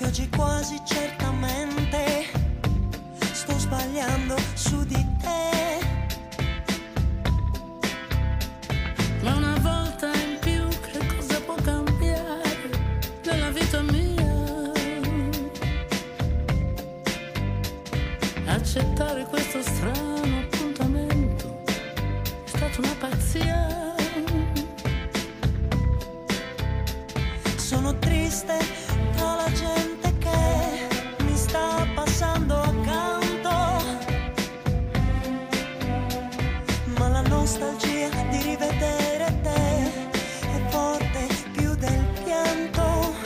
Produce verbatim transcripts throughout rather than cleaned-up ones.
oggi quasi certamente sto sbagliando su di te. Ma una volta in più che cosa può cambiare nella vita mia? Accettare questo strano appuntamento è stata una pazzia. Sono triste tra la gente che mi sta passando accanto, ma la nostalgia di rivedere te è forte più del pianto.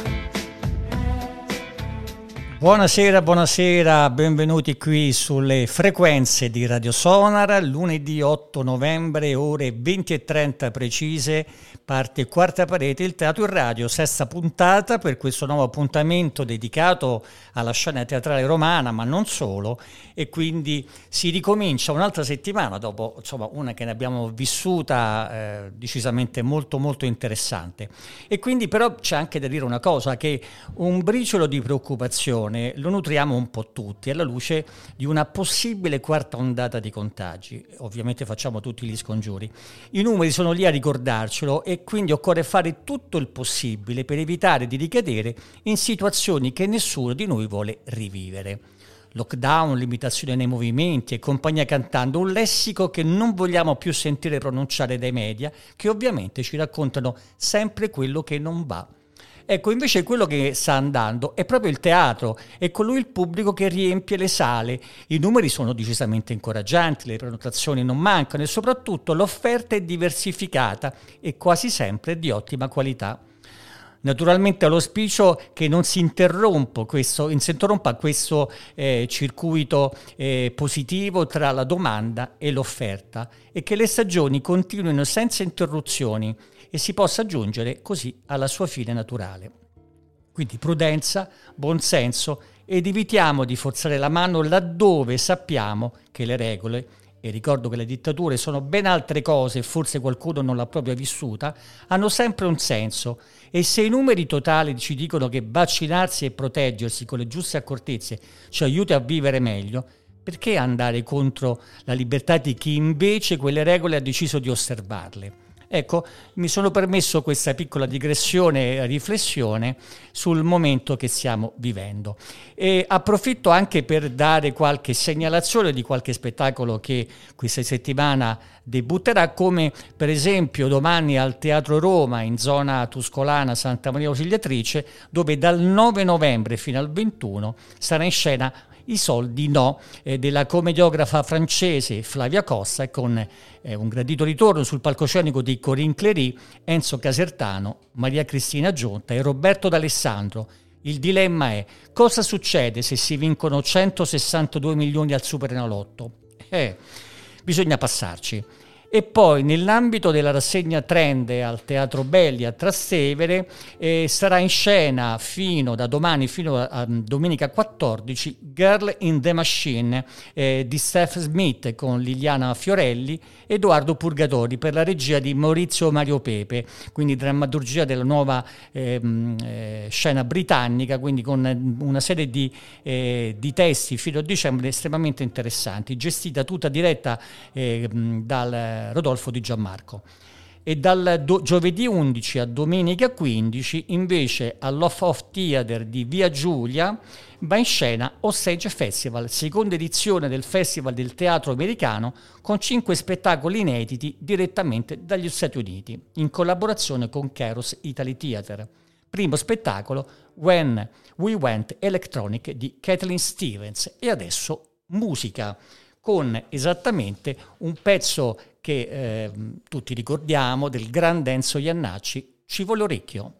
Buonasera, buonasera, benvenuti qui sulle frequenze di Radio Sonar. Lunedì otto novembre, ore venti e trenta precise, parte Quarta Parete, il Teatro in Radio, sesta puntata per questo nuovo appuntamento dedicato alla scena teatrale romana, ma non solo, e quindi si ricomincia un'altra settimana dopo, insomma, una che ne abbiamo vissuta eh, decisamente molto molto interessante. E quindi però c'è anche da dire una cosa, che un briciolo di preoccupazione lo nutriamo un po' tutti alla luce di una possibile quarta ondata di contagi. Ovviamente facciamo tutti gli scongiuri. I numeri sono lì a ricordarcelo e quindi occorre fare tutto il possibile per evitare di ricadere in situazioni che nessuno di noi vuole rivivere. Lockdown, limitazione nei movimenti e compagnia cantando, un lessico che non vogliamo più sentire pronunciare dai media, che ovviamente ci raccontano sempre quello che non va. Ecco, invece quello che sta andando è proprio il teatro, è con lui il pubblico che riempie le sale. I numeri sono decisamente incoraggianti, le prenotazioni non mancano e soprattutto l'offerta è diversificata e quasi sempre di ottima qualità. Naturalmente l'auspicio che non si interrompa questo, non si interrompa questo eh, circuito eh, positivo tra la domanda e l'offerta e che le stagioni continuino senza interruzioni e si possa giungere così alla sua fine naturale. Quindi prudenza, buonsenso ed evitiamo di forzare la mano laddove sappiamo che le regole, e ricordo che le dittature sono ben altre cose e forse qualcuno non l'ha proprio vissuta, hanno sempre un senso e se i numeri totali ci dicono che vaccinarsi e proteggersi con le giuste accortezze ci aiuta a vivere meglio, perché andare contro la libertà di chi invece quelle regole ha deciso di osservarle? Ecco, mi sono permesso questa piccola digressione e riflessione sul momento che stiamo vivendo. E approfitto anche per dare qualche segnalazione di qualche spettacolo che questa settimana debutterà, come per esempio domani al Teatro Roma in zona tuscolana Santa Maria Ausiliatrice, dove dal nove novembre fino al ventuno sarà in scena I soldi no, eh, della commediografa francese Flavia Costa, con eh, un gradito ritorno sul palcoscenico di Corinne Cléry, Enzo Casertano, Maria Cristina Gionta e Roberto D'Alessandro. Il dilemma è: cosa succede se si vincono centosessantadue milioni al Superenalotto? Eh, bisogna passarci. E poi nell'ambito della rassegna Trend al Teatro Belli a Trastevere eh, sarà in scena fino da domani fino a, a domenica quattordici Girl in the Machine eh, di Steph Smith con Liliana Fiorelli, Edoardo Purgatori per la regia di Maurizio Mario Pepe, quindi drammaturgia della nuova eh, eh, scena britannica, quindi con una serie di, eh, di testi fino a dicembre estremamente interessanti, gestita tutta diretta eh, dal Rodolfo Di Gianmarco. E dal do- giovedì undici a domenica quindici invece all'Off Off Theater di Via Giulia va in scena Ostage Festival, seconda edizione del Festival del Teatro Americano, con cinque spettacoli inediti direttamente dagli Stati Uniti in collaborazione con Kairos Italy Theater. Primo spettacolo When We Went Electronic di Kathleen Stevens. E adesso musica, con esattamente un pezzo che eh, tutti ricordiamo del grande Enzo Jannacci, Ci vuole orecchio.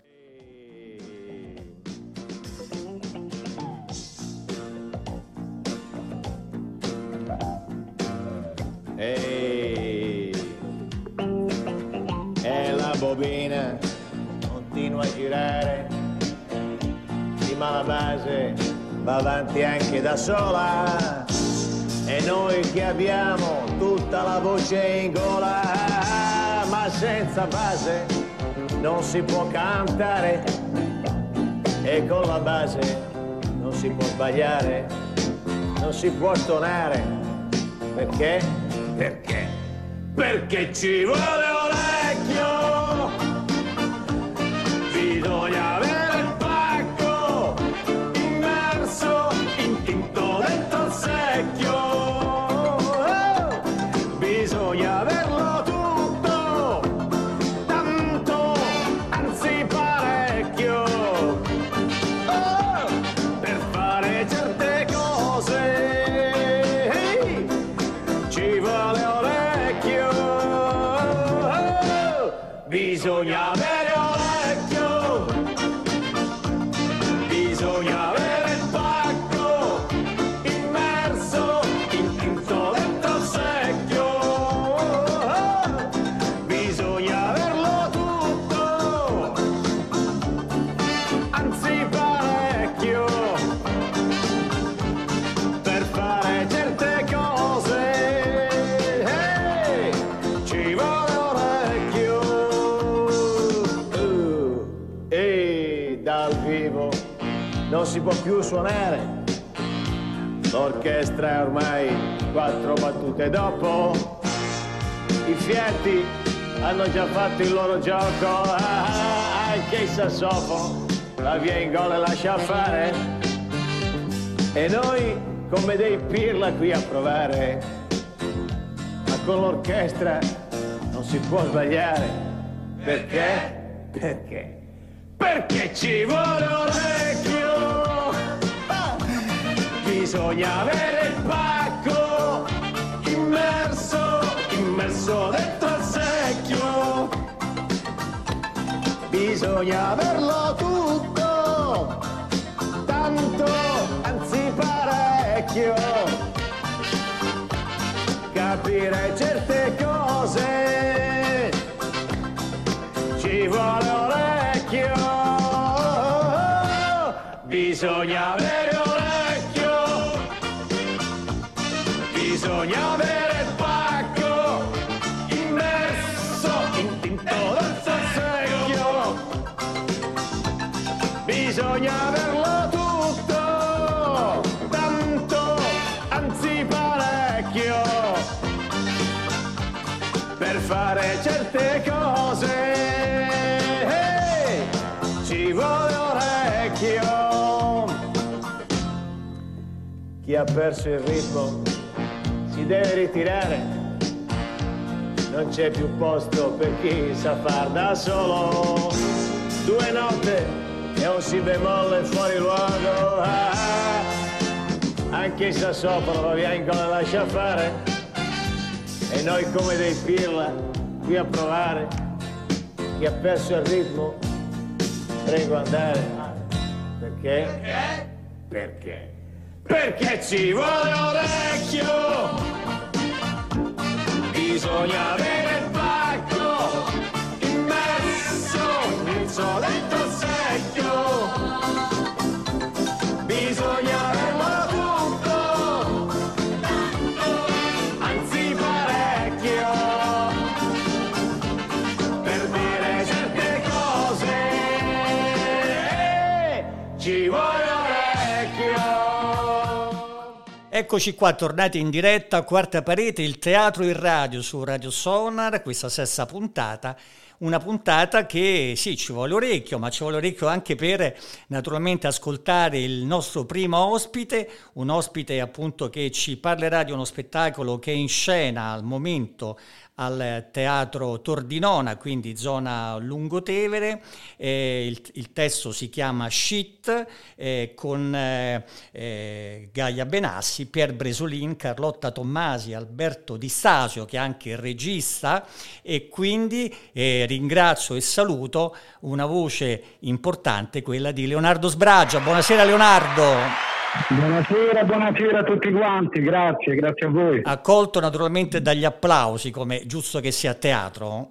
Ehi, e la bobina continua a girare, ma la base va avanti anche da sola. E noi che abbiamo tutta la voce in gola, ma senza base non si può cantare. E con la base non si può sbagliare, non si può stonare. Perché? Perché? Perché ci vuole orecchio, bisogna avere il pacco immerso in tinto dentro il secchio, oh, bisogna averlo tutto, tanto, anzi parecchio, oh, per fare certe cose, hey, ci vuole orecchio, oh, bisogna avere orecchio, bisogna avere il pacco immerso in tinto dentro il secchio, oh, bisogna averlo tutto, anzi parecchio, per fare certe cose, hey, ci vuole orecchio, uh, e dal vivo non si può più suonare, l'orchestra è ormai quattro battute dopo, i fietti hanno già fatto il loro gioco, ah, anche il sassofono la via in gol e lascia fare, e noi come dei pirla qui a provare, ma con l'orchestra non si può sbagliare. Perché? Perché? Perché ci vuole orecchio, ah, bisogna avere il pacco immerso, immerso dentro il secchio, bisogna averlo tutto, tanto, anzi parecchio, capire certe cose, ci vuole orecchio, bisogna avere orecchio, bisogna avere il pacco immerso in tinto dentro il secchio, bisogna averlo tutto, tanto, anzi parecchio, per fare certe cose, hey, ci vuole orecchio. Chi ha perso il ritmo si deve ritirare, non c'è più posto per chi sa far da solo, due note e un si bemolle fuori luogo, ah, anche il sassofono va via in gola, lascia fare, e noi come dei pirla qui a provare, chi ha perso il ritmo prego andare, perché? Perché? Perché ci vuole orecchio, bisogna avere il pacco immerso, immerso dentro il secchio, bisogna averlo tutto, anzi parecchio, per dire certe cose, ci vuole orecchio. Eccoci qua, tornati in diretta a Quarta Parete, il teatro in radio su Radio Sonar, questa sesta puntata. Una puntata che sì, ci vuole orecchio, ma ci vuole orecchio anche per naturalmente ascoltare il nostro primo ospite, un ospite appunto che ci parlerà di uno spettacolo che è in scena al momento al Teatro Tordinona, quindi zona Lungotevere. Eh, il, il testo si chiama Shit, eh, con eh, eh, Gaia Benassi, Pier Bresolin, Carlotta Tommasi, Alberto Di Stasio, che è anche il regista, e quindi eh, ringrazio e saluto una voce importante, quella di Leonardo Sbragia. Buonasera Leonardo. Buonasera, buonasera a tutti quanti, grazie, grazie a voi. Accolto naturalmente dagli applausi, come giusto che sia a teatro.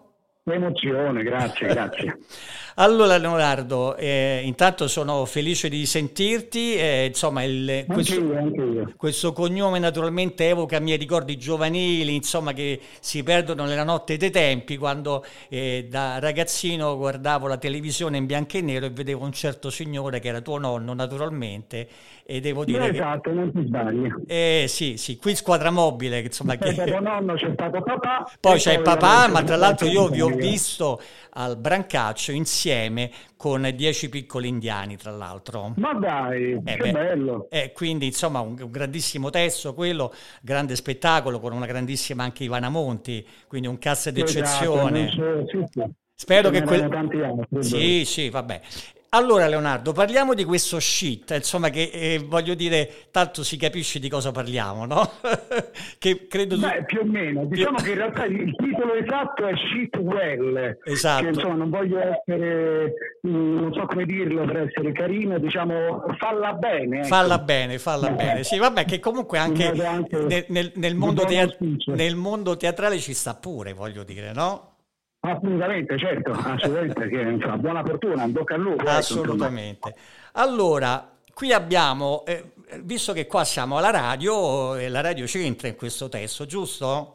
Emozione, grazie, grazie. Allora Leonardo, eh, intanto sono felice di sentirti, eh, insomma il, questo, anche io, anche io. questo cognome naturalmente evoca miei ricordi giovanili, insomma che si perdono nella notte dei tempi, quando eh, da ragazzino guardavo la televisione in bianco e nero e vedevo un certo signore che era tuo nonno naturalmente, e devo dire esatto, che... non ti sbagli. Eh sì, sì, qui Squadra Mobile, insomma che... Dopo nonno c'è stato papà. Poi c'è il papà, ma tra l'altro io vi ho visto visto al Brancaccio insieme con Dieci piccoli indiani, tra l'altro. Ma dai, Eh che beh, bello. eh, quindi insomma un, un grandissimo testo quello, grande spettacolo con una grandissima anche Ivana Monti, quindi un cast d'eccezione. Esatto, non so, sì, sì. Spero Ce che quel... n'erano tanti altri, Sì, sì, vabbè. Allora Leonardo, parliamo di questo shit, insomma che eh, voglio dire, tanto si capisce di cosa parliamo, no? Che credo tu... Beh, più o meno, diciamo che in realtà il titolo esatto è Shit Well, Esatto. che insomma non voglio essere, non so come dirlo per essere carino, diciamo falla bene. Ecco. Falla bene, falla eh. bene, sì, vabbè, che comunque anche, anche nel, nel, nel, mondo teat- nel mondo teatrale ci sta pure, voglio dire, no? Assolutamente, certo, assolutamente, che, insomma, buona fortuna, in bocca al lupo. Assolutamente. Ecco, allora, qui abbiamo, eh, visto che qua siamo alla radio, e la radio c'entra in questo testo, giusto?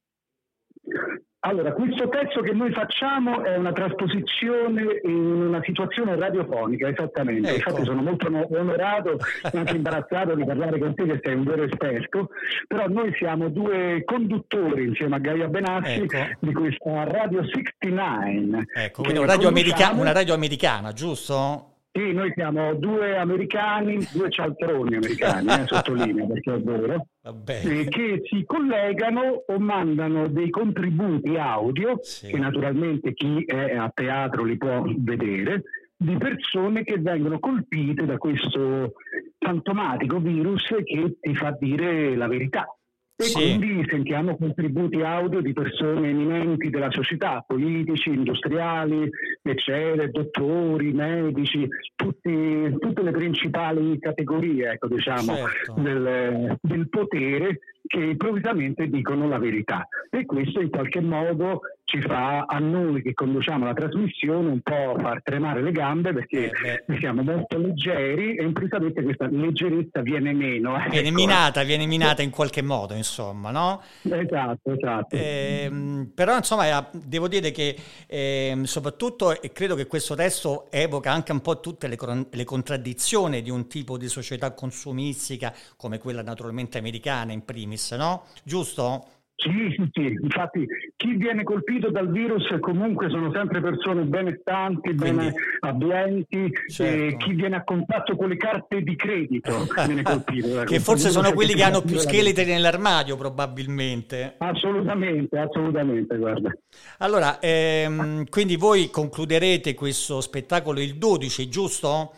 Allora, questo testo che noi facciamo è una trasposizione in una situazione radiofonica, esattamente. Ecco. Infatti sono molto onorato e anche imbarazzato di parlare con te, che sei un vero esperto, però noi siamo due conduttori insieme a Gaia Benassi, ecco, di questa Radio sessantanove. Ecco, quindi una radio, america- una radio americana, giusto? Sì, noi siamo due americani, due cialtroni americani, eh, sottolineo perché è vero, eh, che si collegano o mandano dei contributi audio, sì, che naturalmente chi è a teatro li può vedere, di persone che vengono colpite da questo fantomatico virus che ti fa dire la verità. E sì, quindi sentiamo contributi audio di persone eminenti della società, politici, industriali, eccetera, dottori, medici, tutti, tutte le principali categorie, ecco, diciamo, certo, del, del potere, che improvvisamente dicono la verità. E questo in qualche modo ci fa, a noi che conduciamo la trasmissione, un po' far tremare le gambe, perché eh siamo molto leggeri e improvvisamente questa leggerezza viene meno. Ecco. Viene minata, viene minata in qualche modo, insomma, no? Esatto, esatto. Eh, però, insomma, devo dire che eh, soprattutto credo che questo testo evoca anche un po' tutte le, le contraddizioni di un tipo di società consumistica come quella naturalmente americana in primis, no? Giusto? Sì, sì, sì, infatti chi viene colpito dal virus comunque sono sempre persone benestanti, bene abbienti, certo, e chi viene a contatto con le carte di credito viene colpito. Che forse sono quelli che hanno più scheletri nell'armadio probabilmente. Assolutamente, assolutamente, guarda. Allora, ehm, quindi voi concluderete questo spettacolo il dodici, giusto?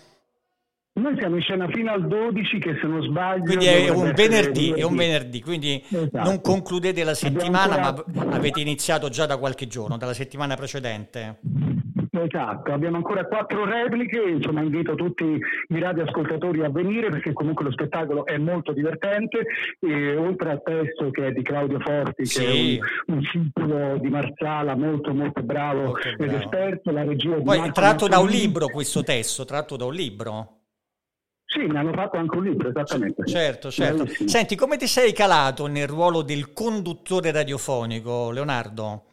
Noi siamo in scena fino al dodici, che se non sbaglio... Quindi è un venerdì, è un venerdì, quindi esatto, non concludete la settimana, ancora... ma avete iniziato già da qualche giorno, dalla settimana precedente. Esatto, abbiamo ancora quattro repliche, insomma invito tutti i radioascoltatori a venire, perché comunque lo spettacolo è molto divertente, e oltre al testo che è di Claudio Forti, sì, che è un, un discepolo di Marsala molto molto bravo, molto ed bravo, esperto, la regia poi di tratto da un libro, questo testo, tratto da un libro. Sì, mi hanno fatto anche un libro, esattamente. Certo, certo. Bellissimo. Senti, come ti sei calato nel ruolo del conduttore radiofonico, Leonardo?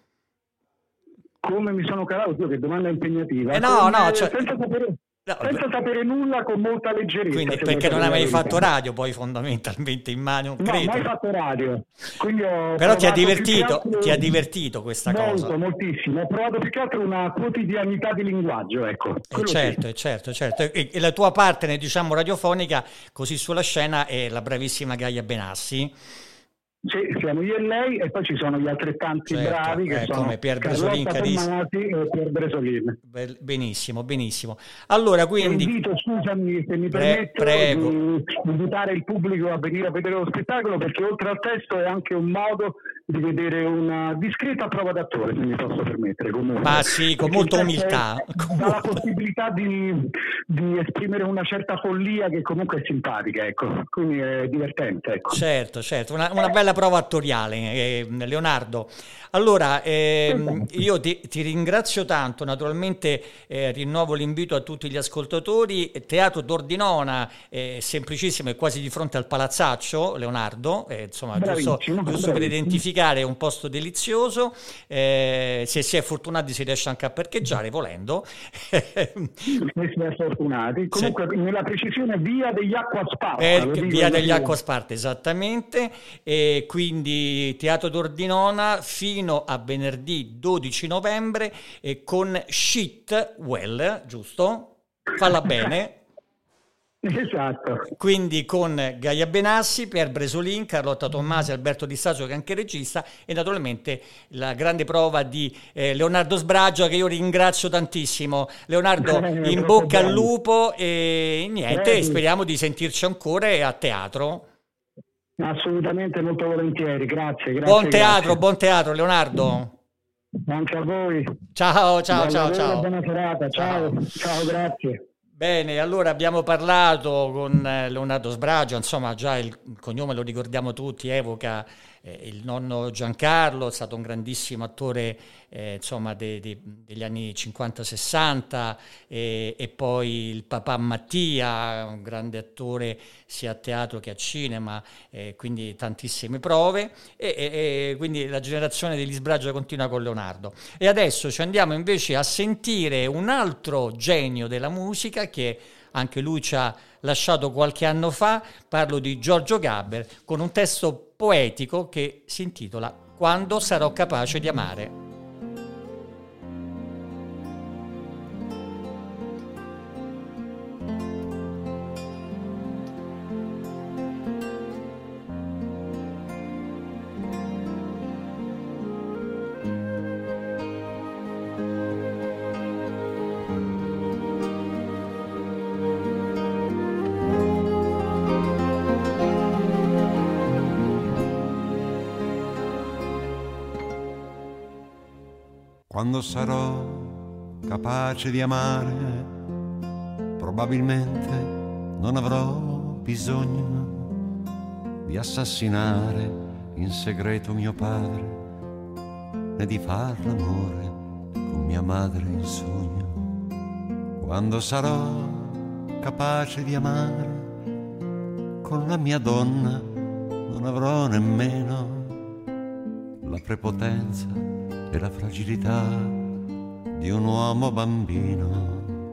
Come mi sono calato? Io, che domanda impegnativa. Eh no, come, no, cioè... senza sapere... No, senza sapere nulla, con molta leggerezza. Quindi perché non avevi fatto radio poi fondamentalmente, immagino, no, credo. mai fatto radio. Quindi ho Però ti ha divertito, altro... ti ha divertito questa molto, cosa. Molto, moltissimo. Ho provato più che altro una quotidianità di linguaggio, ecco. Eh certo, sì, certo, certo. E, e la tua partner, diciamo, radiofonica, così sulla scena, è la bravissima Gaia Benassi. Sì, siamo io e lei, e poi ci sono gli altrettanti certo, bravi che eh, sono come Pier Bresolin, carissimo. E Pier Bresolin. Benissimo, benissimo. Allora, quindi invito, scusami se mi Pre- permetto, prego. di invitare il pubblico a venire a vedere lo spettacolo, perché oltre al testo è anche un modo di vedere una discreta prova d'attore, se mi posso permettere. Comunque. Ma sì, con molta umiltà. Ha la possibilità di, di esprimere una certa follia che comunque è simpatica, ecco, quindi è divertente. Ecco. Certo, certo, una, una bella prova attoriale, eh, Leonardo. Allora, eh, io ti, ti ringrazio tanto, naturalmente eh, rinnovo l'invito a tutti gli ascoltatori. Teatro d'Ordinona, eh, semplicissimo, è quasi di fronte al Palazzaccio, Leonardo, eh, insomma, giusto, giusto per identificare un posto delizioso, eh, se si è fortunati si riesce anche a parcheggiare volendo. Se si è fortunati, comunque sì. Nella precisione via degli Acquasparta. Eh, via degli Acquasparta, esattamente, e quindi Teatro d'Ordinona fino a venerdì dodici novembre eh, con Shit Well, giusto? Falla bene. Esatto. Quindi con Gaia Benassi, Pier Bresolin, Carlotta Tommasi, Alberto Di Stasio, che è anche regista, e naturalmente la grande prova di eh, Leonardo Sbragia, che io ringrazio tantissimo. Leonardo, eh, in bocca al lupo e niente, eh, speriamo di sentirci ancora a teatro. Assolutamente, molto volentieri, grazie. grazie buon teatro, grazie. buon teatro, Leonardo. Anche a voi. Ciao, ciao, buon ciao, lavoro, ciao. Buona serata, ciao, ciao, ciao grazie. Bene, allora abbiamo parlato con Leonardo Sbragia, insomma già il cognome lo ricordiamo tutti, evoca eh, il nonno Giancarlo, è stato un grandissimo attore eh, insomma de, de, degli anni cinquanta sessanta, e, e poi il papà Mattia, un grande attore sia a teatro che a cinema, eh, quindi tantissime prove, e, e, e quindi la generazione degli Sbragia continua con Leonardo. E adesso ci andiamo invece a sentire un altro genio della musica che anche lui ci ha lasciato qualche anno fa. Parlo di Giorgio Gaber con un testo poetico che si intitola Quando sarò capace di amare. Quando sarò capace di amare, probabilmente non avrò bisogno di assassinare in segreto mio padre, né di far l'amore con mia madre in sogno. Quando sarò capace di amare, con la mia donna non avrò nemmeno la prepotenza e la fragilità di un uomo bambino.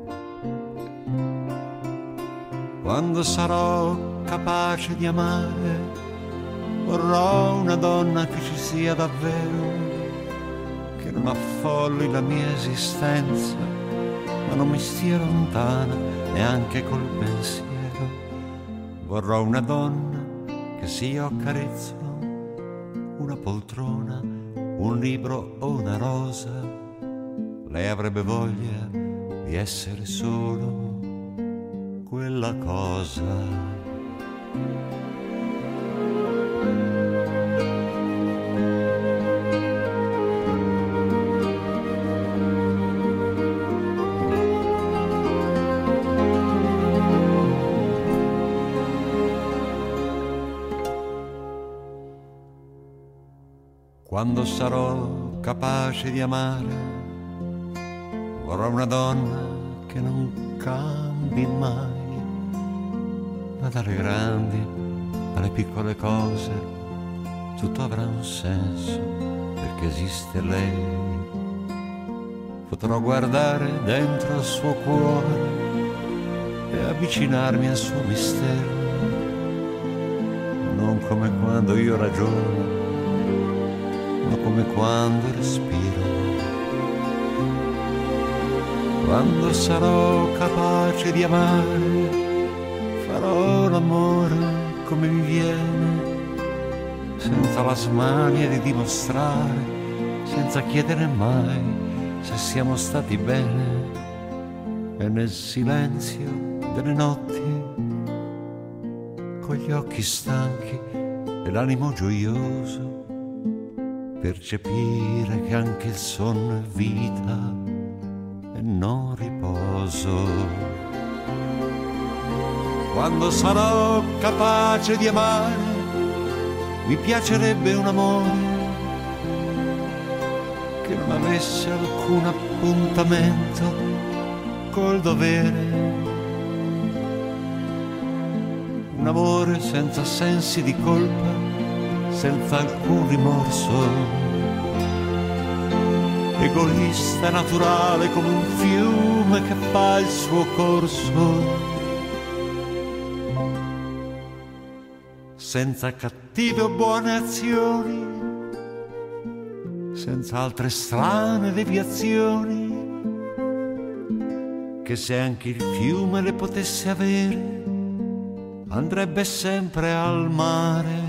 Quando sarò capace di amare, vorrò una donna che ci sia davvero, che non affolli la mia esistenza, ma non mi stia lontana neanche col pensiero. Vorrò una donna che se io accarezzo una poltrona, un libro o una rosa, lei avrebbe voglia di essere solo quella cosa. Quando sarò capace di amare, vorrò una donna che non cambi mai, ma dalle grandi alle piccole cose tutto avrà un senso, perché esiste lei. Potrò guardare dentro al suo cuore e avvicinarmi al suo mistero, non come quando io ragiono, ma come quando respiro. Quando sarò capace di amare, farò l'amore come mi viene, senza la smania di dimostrare, senza chiedere mai se siamo stati bene. E nel silenzio delle notti, con gli occhi stanchi e l'animo gioioso, percepire che anche il sonno è vita e non riposo. Quando sarò capace di amare, mi piacerebbe un amore che non avesse alcun appuntamento col dovere. Un amore senza sensi di colpa, senza alcun rimorso, egoista, naturale come un fiume che fa il suo corso, senza cattive o buone azioni, senza altre strane deviazioni, che se anche il fiume le potesse avere andrebbe sempre al mare.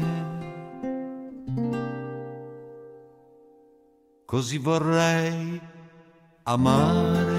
Così vorrei amare.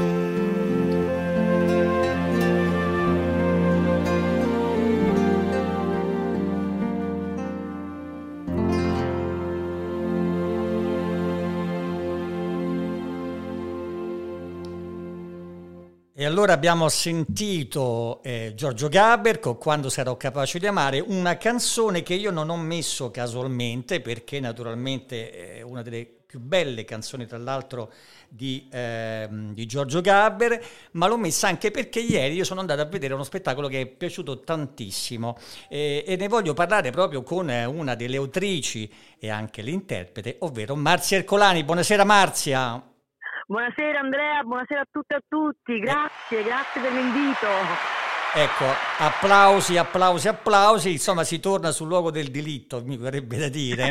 E allora abbiamo sentito eh, Giorgio Gaber con Quando sarò capace di amare, una canzone che io non ho messo casualmente perché naturalmente è una delle più belle canzoni tra l'altro di, eh, di Giorgio Gaber, ma l'ho messa anche perché ieri io sono andato a vedere uno spettacolo che è piaciuto tantissimo eh, e ne voglio parlare proprio con una delle autrici e anche l'interprete, ovvero Marzia Ercolani. Buonasera Marzia. Buonasera Andrea, buonasera a tutte e a tutti, grazie, grazie per l'invito. Ecco, applausi, applausi, applausi, insomma si torna sul luogo del delitto, mi verrebbe da dire.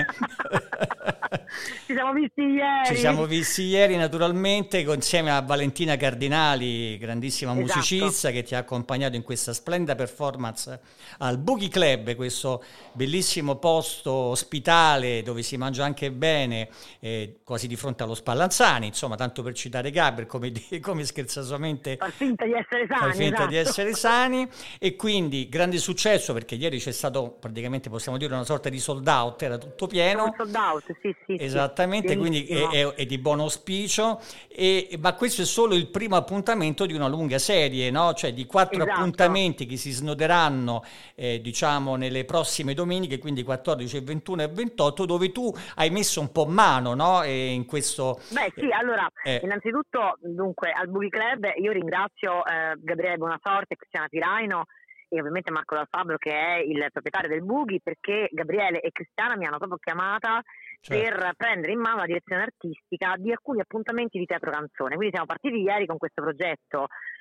Ci siamo visti ieri. Ci siamo visti ieri naturalmente insieme a Valentina Cardinali, grandissima Esatto. musicista che ti ha accompagnato in questa splendida performance al Boogie Club, questo bellissimo posto ospitale dove si mangia anche bene, eh, quasi di fronte allo Spallanzani, insomma, tanto per citare Gaber, come, come scherzosamente Far finta di essere sani. far finta esatto. di essere sani, e quindi grande successo perché ieri c'è stato praticamente, possiamo dire, una sorta di sold out, era tutto pieno. Un sold out, sì, sì. Esattamente, sì, quindi è, benissimo. è, è di buon auspicio, e, ma questo è solo il primo appuntamento di una lunga serie, no? Cioè di quattro Esatto. appuntamenti che si snoderanno eh, diciamo nelle prossime domeniche, quindi quattordici, ventuno e ventotto, dove tu hai messo un po' mano, no? E in questo Beh sì, allora, eh. innanzitutto, dunque, al Boogie Club io ringrazio eh, Gabriele Bonasorte e Cristiana Tiraino e ovviamente Marco Dal Fabbro che è il proprietario del Boogie, perché Gabriele e Cristiana mi hanno proprio chiamata Certo. per prendere in mano la direzione artistica di alcuni appuntamenti di teatro canzone. Quindi siamo partiti ieri con questo progetto,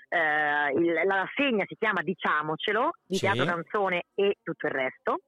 eh, il, la rassegna si chiama Diciamocelo, di Sì. teatro canzone e tutto il resto.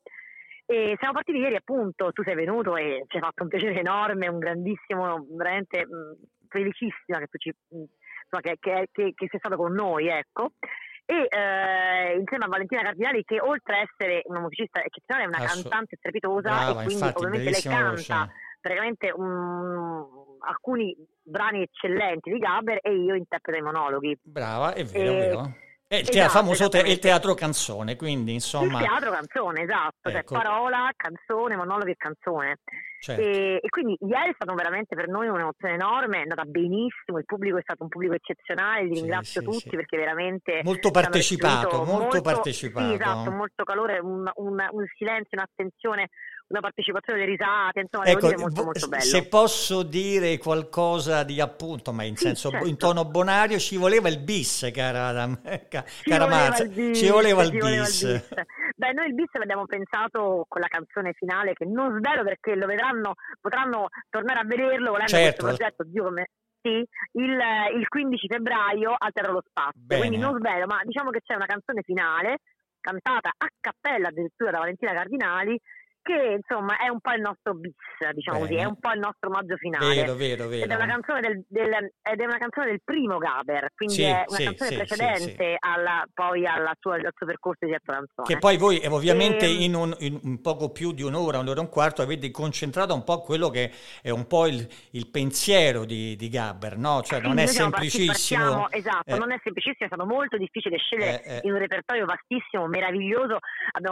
E siamo partiti ieri, appunto, tu sei venuto e ci hai fatto un piacere enorme, un grandissimo, veramente mh, felicissima che tu ci, mh, insomma, che, che, che, che sei stato con noi, ecco. E eh, insieme a Valentina Cardinali, che oltre a essere una musicista eccezionale è una Assu- cantante strepitosa, Brava, e quindi infatti, ovviamente lei bellissima canta voce. praticamente um, alcuni brani eccellenti di Gaber e io interpreto i monologhi. Brava, è vero, E- è vero. È il esatto, teatro, famoso te- il esattamente. teatro canzone, quindi insomma Il teatro canzone, esatto, Ecco. cioè parola, canzone, monologhi e canzone. certo. E, e quindi ieri è stato veramente per noi un'emozione enorme, è andata benissimo, il pubblico è stato un pubblico eccezionale, li Sì, ringrazio sì, tutti sì. perché veramente Molto ci hanno partecipato, restituito molto partecipato. Sì, esatto, molto calore, un, un, un silenzio, un'attenzione, una partecipazione, delle risate, insomma, devo Ecco, dire molto vo- molto bello. se posso dire qualcosa di appunto, ma in Sì, senso certo. in tono bonario, ci voleva il bis, cara, Adam- ca- Ci cara voleva Marzia, il bis, ci voleva il ci voleva il bis. bis. Beh, noi il bis l'abbiamo pensato con la canzone finale, che non svelo perché lo vedranno, potranno tornare a vederlo volendo Certo. questo progetto, Dio come sì, il, il quindici febbraio al Teatro Lo Spazio. Bene. Quindi non svelo, ma diciamo che c'è una canzone finale cantata a cappella addirittura da Valentina Cardinali, che insomma è un po' il nostro bis, diciamo Bene. così, è un po' il nostro omaggio finale. Vero, vero, vero. Ed è una canzone del, del- ed è una canzone del primo Gaber, quindi Sì, è una sì, canzone sì, precedente sì, alla, poi alla sua, al suo percorso di teatro canzone. Che poi voi eh, ovviamente Ehm. in, un, in un poco più di un'ora, un'ora e un quarto avete concentrato un po' quello che è un po' il, il pensiero di, di Gaber, no? Cioè non Sì, è noi siamo partiti- semplicissimo. partiamo- esatto, eh, non è semplicissimo, è stato molto difficile scegliere Eh, eh. in un repertorio vastissimo, meraviglioso. Abbiamo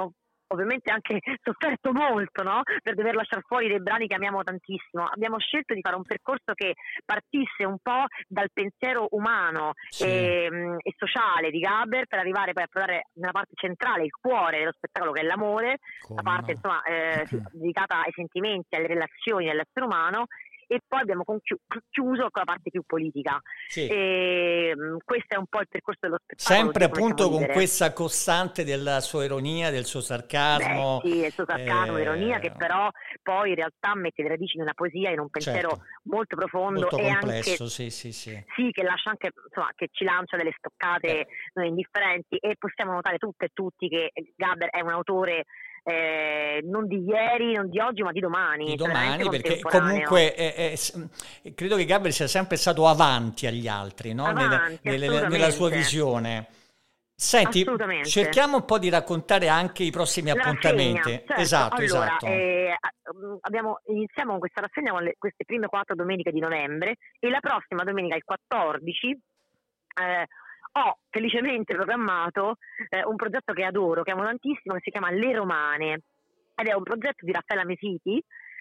ovviamente anche sofferto molto, no? Per dover lasciare fuori dei brani che amiamo tantissimo. Abbiamo scelto di fare un percorso che partisse un po' dal pensiero umano sì. e, e sociale di Gaber, per arrivare poi a trovare nella parte centrale, il cuore dello spettacolo, che è l'amore, Come la parte no? insomma eh, sì, dedicata ai sentimenti, alle relazioni dell'essere umano. E poi abbiamo chiuso con la parte più politica. Sì. E, um, questo è un po' il percorso dello spettacolo. Sempre appunto con questa costante della sua ironia, del suo sarcasmo. Beh, sì, il suo sarcasmo, eh... l'ironia, che però poi in realtà mette le radici in una poesia, in un pensiero certo. molto profondo molto e complesso, anche sì, sì, sì. sì, che lascia anche, insomma, che ci lancia delle stoccate eh. non indifferenti, e possiamo notare tutte e tutti che Gaber è un autore Eh, non di ieri, non di oggi, ma di domani. Di domani, perché comunque è, è, credo che Gaber sia sempre stato avanti agli altri, no? Avanti, nella, nella, nella sua visione. Senti, cerchiamo un po' di raccontare anche i prossimi La appuntamenti. Rassegna, certo. Esatto, allora, esatto. Eh, abbiamo, iniziamo con questa rassegna con le, queste prime quattro domeniche di novembre, e la prossima domenica, il quattordici, eh, ho felicemente programmato eh, un progetto che adoro, che amo tantissimo, che si chiama Le Romane, ed è un progetto di Raffaella Mesiti,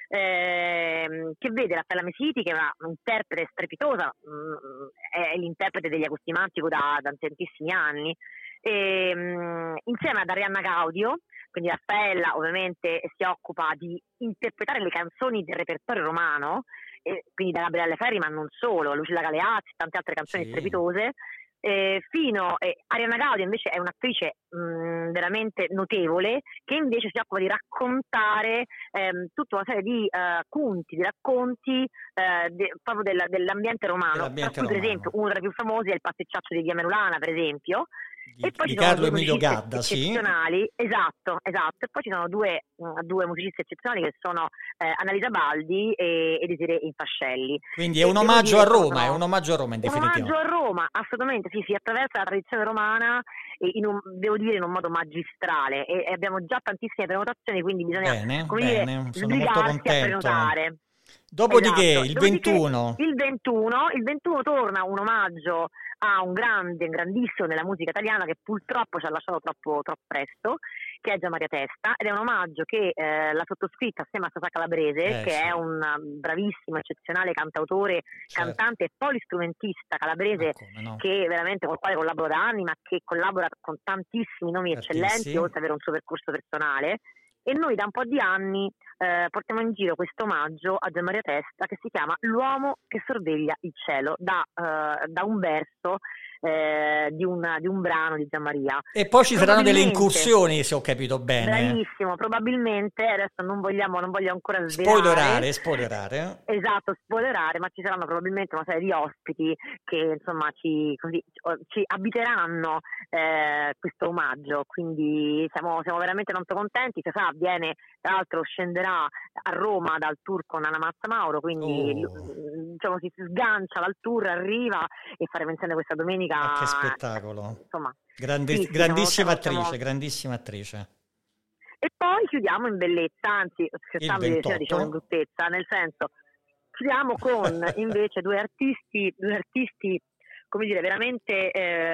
eh, che vede Raffaella Mesiti, che è una interprete strepitosa, mh, è l'interprete degli Agostimantico da, da tantissimi anni, e, mh, insieme ad Arianna Gaudio. Quindi Raffaella ovviamente si occupa di interpretare le canzoni del repertorio romano, eh, quindi da Gabriele Ferri, ma non solo, Lucilla Galeazzi, tante altre canzoni sì. strepitose. Eh, fino eh, Arianna Gaudio invece è un'attrice mh, veramente notevole, che invece si occupa di raccontare ehm, tutta una serie di uh, conti, di racconti eh, de, proprio del, dell'ambiente romano. Dell'ambiente per cui, romano. Per esempio, uno tra i più famosi è il pasticciaccio di Via Merulana, per esempio. Di, e poi di ci sono Carlo due Emilio Gadda, eccezionali, sì. esatto, esatto. E poi ci sono due, uh, due musicisti eccezionali, che sono eh, Annalisa Baldi e, e Desiree Infascelli. Quindi è un omaggio a Roma, è un omaggio a Roma in definitiva. Un omaggio a Roma, assolutamente, sì, si attraversa la tradizione romana, e in un, devo dire in un modo magistrale, e, e abbiamo già tantissime prenotazioni, quindi bisogna bene, come bene, dire, sono molto contento. A prenotare. Dopodiché esatto. il Dopodiché, ventuno il ventuno il ventuno torna un omaggio a un grande, un grandissimo nella musica italiana, che purtroppo ci ha lasciato troppo, troppo presto, che è Gian Maria Testa, ed è un omaggio che eh, la sottoscritta assieme a Sasà Calabrese, eh, che sì. è un bravissimo, eccezionale cantautore, certo. cantante e polistrumentista calabrese, no? Che veramente con il quale collaboro da anni, ma che collabora con tantissimi nomi Artisti. eccellenti, oltre ad avere un suo percorso personale. E noi da un po' di anni eh, portiamo in giro questo omaggio a Gian Maria Testa, che si chiama L'uomo che sorveglia il cielo, da, eh, da un verso eh, di, una, di un brano di Gian Maria. E poi ci saranno delle incursioni, se ho capito bene. Bravissimo, probabilmente, adesso non vogliamo, non voglio ancora svelare. Spoilerare, spoilerare. Esatto, spoilerare, ma ci saranno probabilmente una serie di ospiti che insomma ci, così, ci abiteranno eh, questo omaggio, quindi siamo, siamo veramente tanto contenti. Se sa, viene, tra l'altro scenderà a Roma dal tour con Anna Mazza Mauro, quindi oh. diciamo si sgancia dal tour, arriva, e faremo insieme questa domenica. Ma che spettacolo, insomma, Grandi- sì, grandissima siamo, attrice siamo... grandissima attrice. E poi chiudiamo in bellezza, anzi scherzando di diciamo in bruttezza, nel senso, chiudiamo con invece due artisti due artisti come dire veramente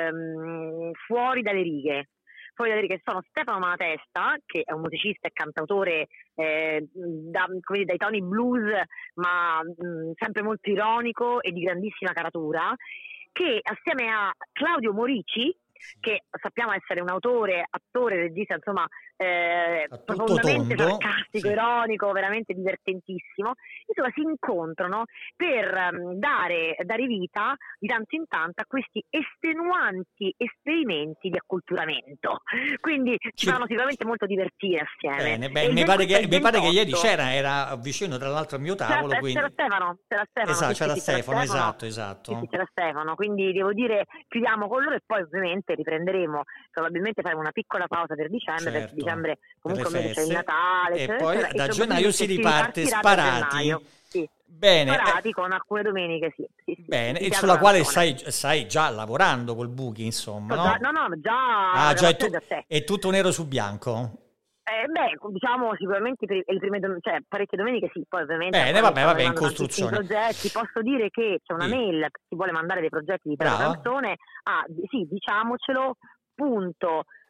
ehm, fuori dalle righe fuori dalle righe sono Stefano Malatesta, che è un musicista e cantautore eh, da, come dire, dai toni blues, ma mh, sempre molto ironico e di grandissima caratura, che assieme a Claudio Morici, che sappiamo essere un autore, attore, regista, insomma eh, profondamente sarcastico, sì. ironico, veramente divertentissimo, insomma si incontrano per um, dare, dare vita di tanto in tanto a questi estenuanti esperimenti di acculturamento, quindi ci fanno sicuramente molto divertire assieme. Bene, beh, mi, pare che, mi pare che ieri c'era, era vicino tra l'altro al mio tavolo, c'era, quindi... c'era Stefano, c'era Stefano, esatto, sì, c'era, sì, Stefano, c'era Stefano, esatto, esatto. Sì, sì, c'era Stefano, quindi devo dire chiudiamo con loro e poi ovviamente riprenderemo, probabilmente faremo una piccola pausa per dicembre, certo, perché dicembre comunque c'è il Natale, e cioè, poi cioè, da e gennaio si riparte sparati. Sì. Bene, sparati eh, con alcune domeniche, sì, sì, sì bene, sì, e sulla quale stai, stai già lavorando col Buchi, insomma, no? Già, no, no, già, ah, già è, tu, già è tutto nero su bianco. Eh, beh, diciamo sicuramente per le prime dom- cioè parecchie domeniche sì, poi ovviamente bene, vabbè, vabbè, in costruzione. Progetti. Posso dire che c'è una sì. mail, chi vuole mandare dei progetti di canzone, ah, sì, diciamocelo, punto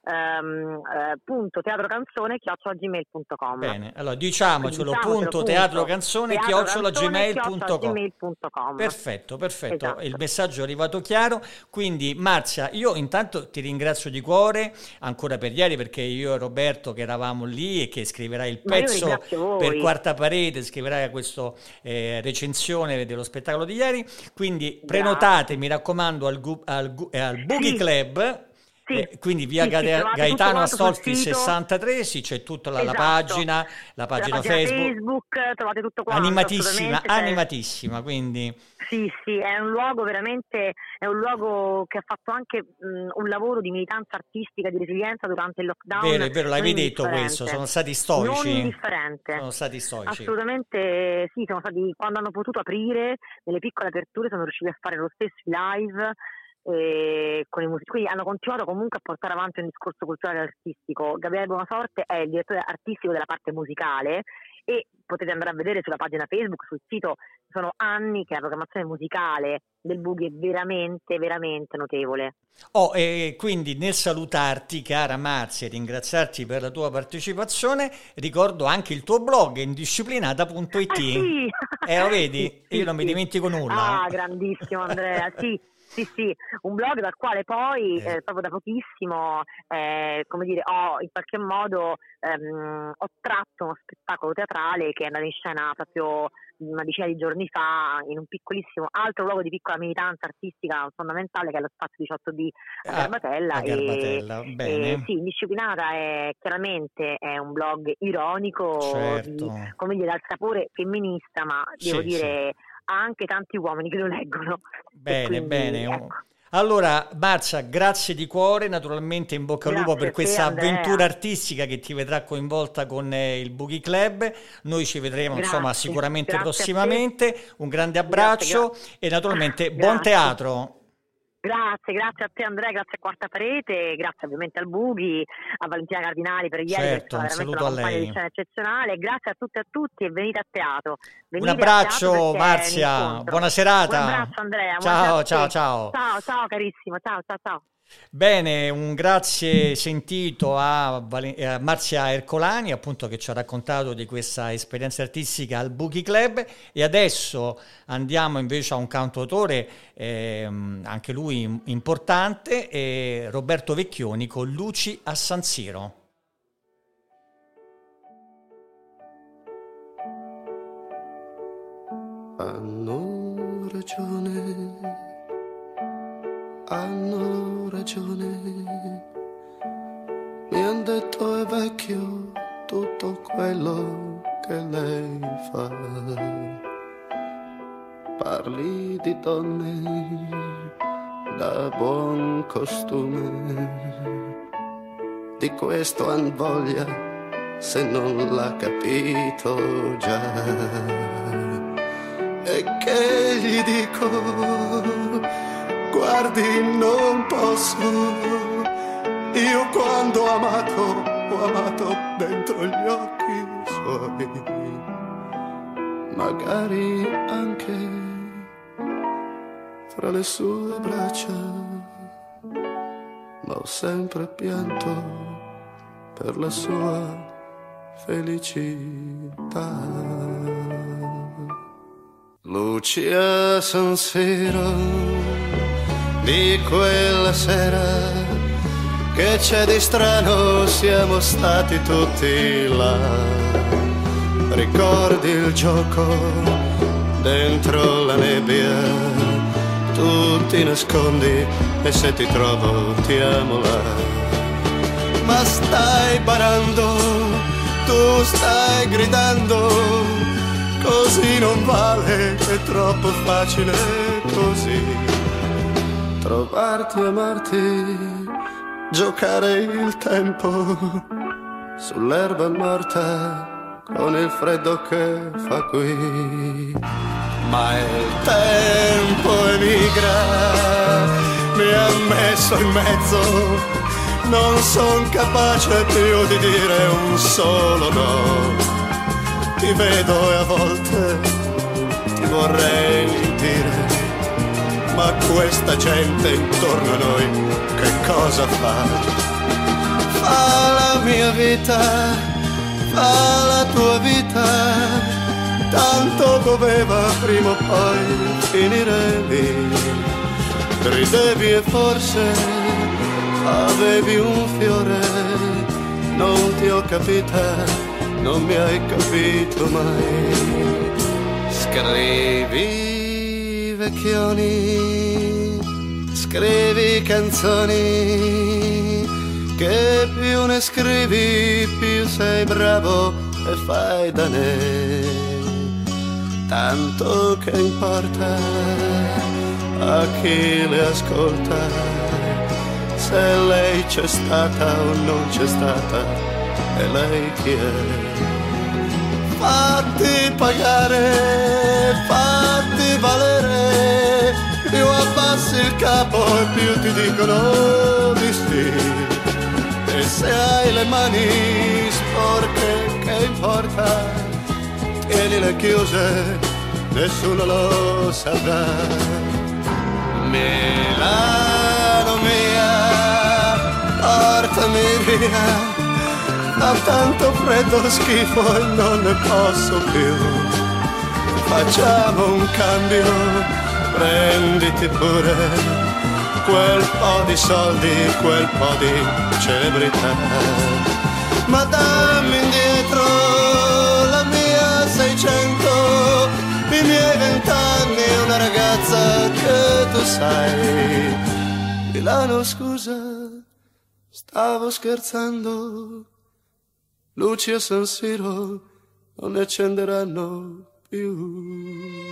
Um, uh, punto teatro canzone chiocciola gmail punto com. Bene, allora diciamocelo, punto teatro canzone chiocciola gmail punto com. Perfetto, perfetto, esatto. Il messaggio è arrivato chiaro. Quindi Marzia, io intanto ti ringrazio di cuore ancora per ieri, perché io e Roberto che eravamo lì e che scriverai il pezzo per Quarta Parete, scriverai questa eh, recensione dello spettacolo di ieri, quindi prenotate, mi raccomando, al, gu- al, gu- al Boogie sì. Club. Sì, eh, quindi via sì, Ga- sì, Gaetano Astolfi sessantatré, sì, c'è tutta la, esatto. la pagina, la pagina, la pagina Facebook. Facebook, trovate tutto quanto. Animatissima, animatissima, quindi. Sì, sì, è un luogo veramente, è un luogo che ha fatto anche mh, un lavoro di militanza artistica, di resilienza durante il lockdown. Vero, è vero, l'avevi detto questo, sono stati stoici. Non indifferente. Sono stati stoici. Assolutamente sì, sono stati, quando hanno potuto aprire, nelle piccole aperture sono riusciti a fare lo stesso live. E con i musici, quindi hanno continuato comunque a portare avanti un discorso culturale e artistico. Gabriele Buonasorte è il direttore artistico della parte musicale e potete andare a vedere sulla pagina Facebook, sul sito, sono anni che la programmazione musicale del Boogie è veramente veramente notevole. Oh, e quindi nel salutarti, cara Marzia, e ringraziarti per la tua partecipazione, ricordo anche il tuo blog indisciplinata punto it. Ah, sì. Eh, lo vedi? Sì, sì, io non sì. mi dimentico nulla. Ah, grandissimo Andrea, sì. Sì, sì, un blog dal quale poi eh. Eh, proprio da pochissimo, eh, come dire, ho in qualche modo ehm, ho tratto uno spettacolo teatrale che è andato in scena proprio una decina di giorni fa in un piccolissimo altro luogo di piccola militanza artistica fondamentale che è lo Spazio diciotto B a Garbatella. Ah, a Garbatella. E, bene. E, sì, Indisciplinata è chiaramente è un blog ironico, certo. di, come dire, dal sapore femminista, ma devo sì, dire... Sì. anche tanti uomini che lo leggono. Bene, quindi, bene. Ecco. Allora, Marzia, grazie di cuore, naturalmente in bocca al lupo per questa te, avventura artistica che ti vedrà coinvolta con eh, il Boogie Club. Noi ci vedremo, grazie, insomma, sicuramente prossimamente. Un grande abbraccio grazie, grazie. E naturalmente grazie. Buon teatro. Grazie, grazie a te Andrea, grazie a Quarta Parete, grazie ovviamente al Bughi, a Valentina Cardinali per ieri, certo, che è veramente una compagna di scena eccezionale, grazie a tutte e a tutti e venite a teatro. Venite un abbraccio Marzia, buona serata. Un abbraccio Andrea. Ciao, ciao, ciao. Ciao, ciao carissimo, ciao, ciao, ciao. Bene, un grazie sentito a, Val- a Marzia Ercolani, appunto, che ci ha raccontato di questa esperienza artistica al Boogie Club, e adesso andiamo invece a un cantautore ehm, anche lui importante, eh, Roberto Vecchioni con Luci a San Siro. Hanno ragione, hanno ragione, mi han detto è vecchio tutto quello che lei fa. Parli di donne da buon costume, di questo han voglia se non l'ha capito già. E che gli dico? Guardi, non posso. Io quando ho amato, ho amato dentro gli occhi suoi. Magari anche fra le sue braccia, ma ho sempre pianto per la sua felicità. Luci a San Siro di quella sera, che c'è di strano, siamo stati tutti là. Ricordi il gioco dentro la nebbia, tu ti nascondi e se ti trovo ti amo là. Ma stai barando, tu stai gridando, così non vale, è troppo facile così. Trovarti, amarti, giocare il tempo sull'erba morta con il freddo che fa qui. Ma il tempo emigra, mi ha messo in mezzo, non son capace più di dire un solo no. Ti vedo e a volte ti vorrei dire, ma questa gente intorno a noi che cosa fa? mia vita, fa la tua vita, tanto doveva prima o poi finire lì. Ridevi e forse avevi un fiore, non ti ho capita, non mi hai capito mai. Scrivi vecchioni, scrivi canzoni, che più ne scrivi più sei bravo e fai da ne. Tanto che importa a chi le ascolta, se lei c'è stata o non c'è stata, e lei chi è? Fatti pagare, fatti valere, più abbassi il capo e più ti dicono di sì. E se hai le mani sporche, che importa? Tienile chiuse, nessuno lo saprà. Milano mia, portami via, fa tanto freddo, schifo e non ne posso più. Facciamo un cambio, prenditi pure quel po' di soldi, quel po' di celebrità. Ma dammi indietro la mia seicento, i miei vent'anni, una ragazza che tu sai. Milano scusa, stavo scherzando, luci a San Siro non ne accenderanno più.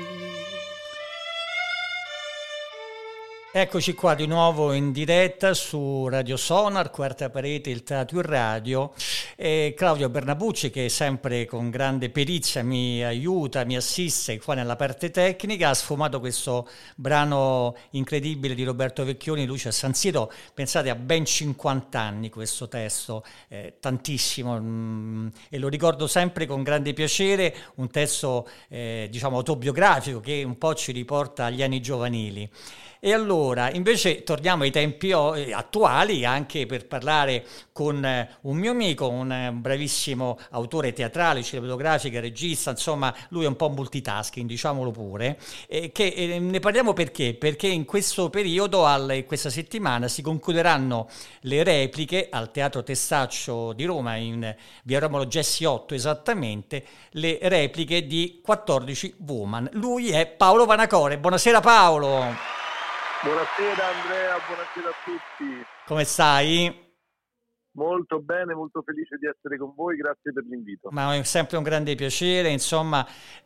Eccoci qua di nuovo in diretta su Radio Sonar, Quarta Parete, il teatro in radio, e Claudio Bernabucci, che sempre con grande perizia mi aiuta, mi assiste qua nella parte tecnica, ha sfumato questo brano incredibile di Roberto Vecchioni, Luce a San Siro. Pensate, a ben cinquanta anni questo testo, eh, tantissimo, mh, e lo ricordo sempre con grande piacere, un testo eh, diciamo autobiografico che un po' ci riporta agli anni giovanili. E allora, invece, torniamo ai tempi attuali, anche per parlare con un mio amico, un bravissimo autore teatrale, cinematografico, regista, insomma, lui è un po' multitasking, diciamolo pure, eh, che eh, ne parliamo perché? Perché in questo periodo, al, questa settimana, si concluderanno le repliche al Teatro Testaccio di Roma, in via Romolo Gessi otto esattamente, le repliche di quattordici Woman. Lui è Paolo Vanacore. Buonasera Paolo! Buonasera Andrea, buonasera a tutti. Come stai? Molto bene, molto felice di essere con voi, grazie per l'invito. Ma è sempre un grande piacere, insomma,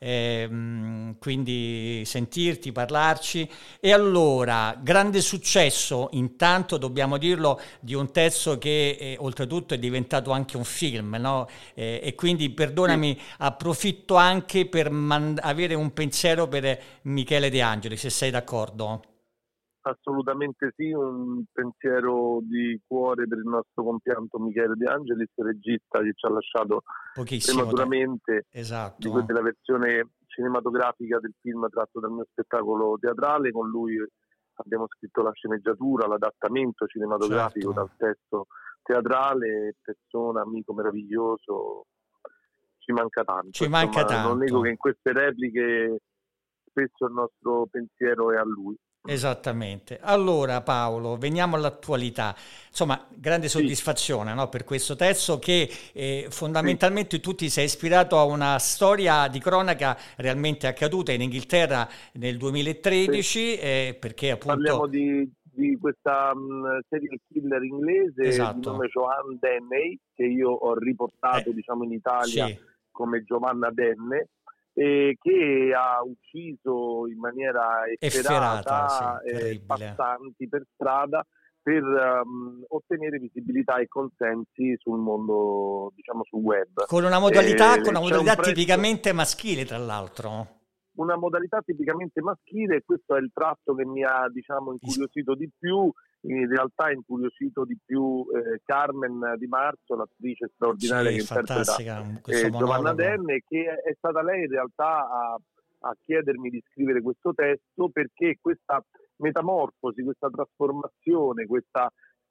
ehm, quindi sentirti, parlarci. E allora, grande successo, intanto dobbiamo dirlo, di un testo che eh, oltretutto è diventato anche un film, no? Eh, e quindi perdonami, sì. Approfitto anche per man- avere un pensiero per Michele De Angeli, se sei d'accordo. Assolutamente sì, un pensiero di cuore per il nostro compianto Michele De Angelis, regista che ci ha lasciato prematuramente. Esatto. Di questa è la versione cinematografica del film tratto dal mio spettacolo teatrale. Con lui abbiamo scritto la sceneggiatura, l'adattamento cinematografico, certo, dal testo teatrale. Persona, amico meraviglioso, ci manca tanto. Ci Insomma, manca tanto. Non nego che in queste repliche spesso il nostro pensiero è a lui. Esattamente. Allora Paolo, veniamo all'attualità. Insomma, grande soddisfazione, sì, no, per questo testo che eh, fondamentalmente sì. tu ti sei ispirato a una storia di cronaca realmente accaduta in Inghilterra nel duemilatredici, sì. eh, perché appunto... Parliamo di, di questa um, serial killer inglese, esatto, di nome Joanne Dennehy, che io ho riportato eh, diciamo in Italia sì. come Giovanna Denne, e che ha ucciso in maniera efferata sì, eh, passanti per strada per um, ottenere visibilità e consensi sul mondo, diciamo sul web. Con una modalità, eh, con una modalità un prezzo, tipicamente maschile, tra l'altro. Una modalità tipicamente maschile, e questo è il tratto che mi ha diciamo incuriosito di più. In realtà è incuriosito di più eh, Carmen Di Marzo, l'attrice straordinaria sì, che interpreta eh, Giovanna Denne, che è, è stata lei in realtà a, a chiedermi di scrivere questo testo, perché questa metamorfosi, questa trasformazione, questa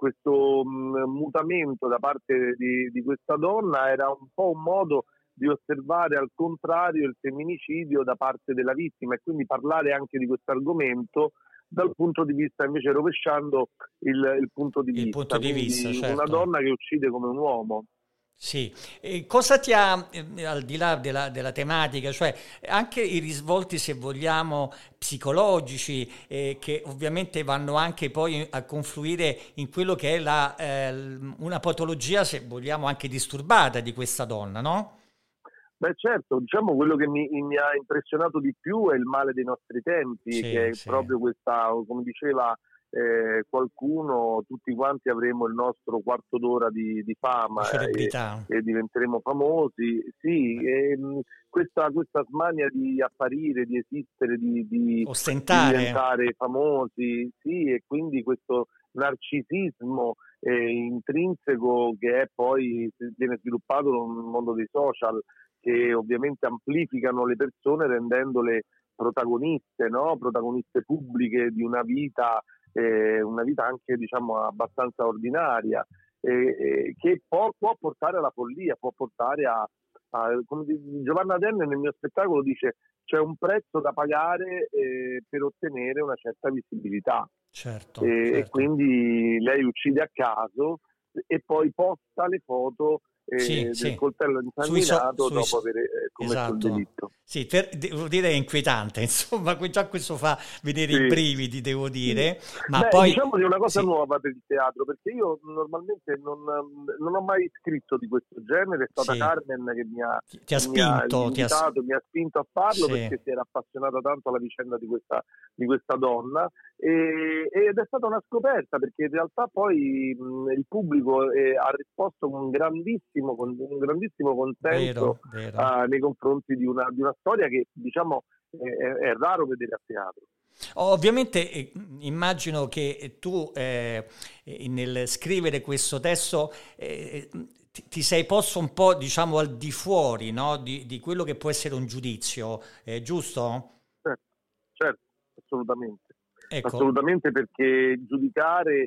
questo mh, mutamento da parte di, di questa donna era un po' un modo di osservare al contrario il femminicidio da parte della vittima e quindi parlare anche di questo argomento dal punto di vista invece rovesciando il, il punto di il vista, punto di vista, certo. Una donna che uccide come un uomo. Sì, e cosa ti ha, eh, al di là della, della tematica, cioè anche i risvolti, se vogliamo, psicologici, eh, che ovviamente vanno anche poi a confluire in quello che è la, eh, una patologia, se vogliamo, anche disturbata di questa donna, no? Beh certo, diciamo quello che mi, mi ha impressionato di più è il male dei nostri tempi, sì, che è sì. proprio questa, come diceva eh, qualcuno, tutti quanti avremo il nostro quarto d'ora di, di fama e, e diventeremo famosi. Sì, e, questa, questa smania di apparire, di esistere, di, di, ostentare, di diventare famosi, sì, e quindi questo narcisismo eh, intrinseco che è poi viene sviluppato nel mondo dei social, che ovviamente amplificano le persone rendendole protagoniste, no? Protagoniste pubbliche di una vita, eh, una vita anche diciamo abbastanza ordinaria, eh, eh, che può, può portare alla follia, può portare a, a come Giovanna Tenne nel mio spettacolo dice, c'è un prezzo da pagare eh, per ottenere una certa visibilità. Certo, e, certo. e quindi lei uccide a caso e poi posta le foto Eh, sì, del sì. coltello insanguinato so, dopo so, aver eh, commesso esatto. il delitto. Sì, ter, devo dire è inquietante, insomma, già questo fa vedere sì. i brividi, devo dire. Sì. Ma Beh, poi diciamo che è una cosa sì. nuova per il teatro, perché io normalmente non, non ho mai scritto di questo genere, è stata sì. Carmen che mi ha, ti ha mi spinto, ha invitato, ti ha... mi ha spinto a farlo sì. perché si era appassionata tanto alla vicenda di questa, di questa donna e, ed è stata una scoperta perché in realtà poi mh, il pubblico eh, ha risposto con un grandissimo, con un grandissimo consenso vero, vero. Uh, nei confronti di una, di una storia che diciamo è, è raro vedere a teatro. Ovviamente eh, immagino che tu eh, nel scrivere questo testo eh, ti, ti sei posto un po' diciamo al di fuori, no? di, di quello che può essere un giudizio, eh, giusto? Certo, certo, assolutamente. Ecco. Assolutamente, perché giudicare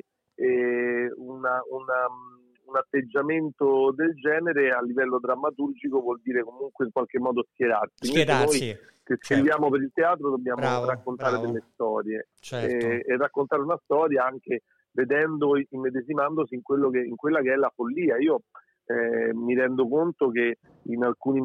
eh, una, una, un atteggiamento del genere a livello drammaturgico vuol dire comunque in qualche modo schierarsi. Schierarsi. Noi che scriviamo certo. per il teatro dobbiamo bravo, raccontare bravo. delle storie certo. e, e raccontare una storia anche vedendo, immedesimandosi in, quello che, in quella che è la follia. Io eh, mi rendo conto che in alcuni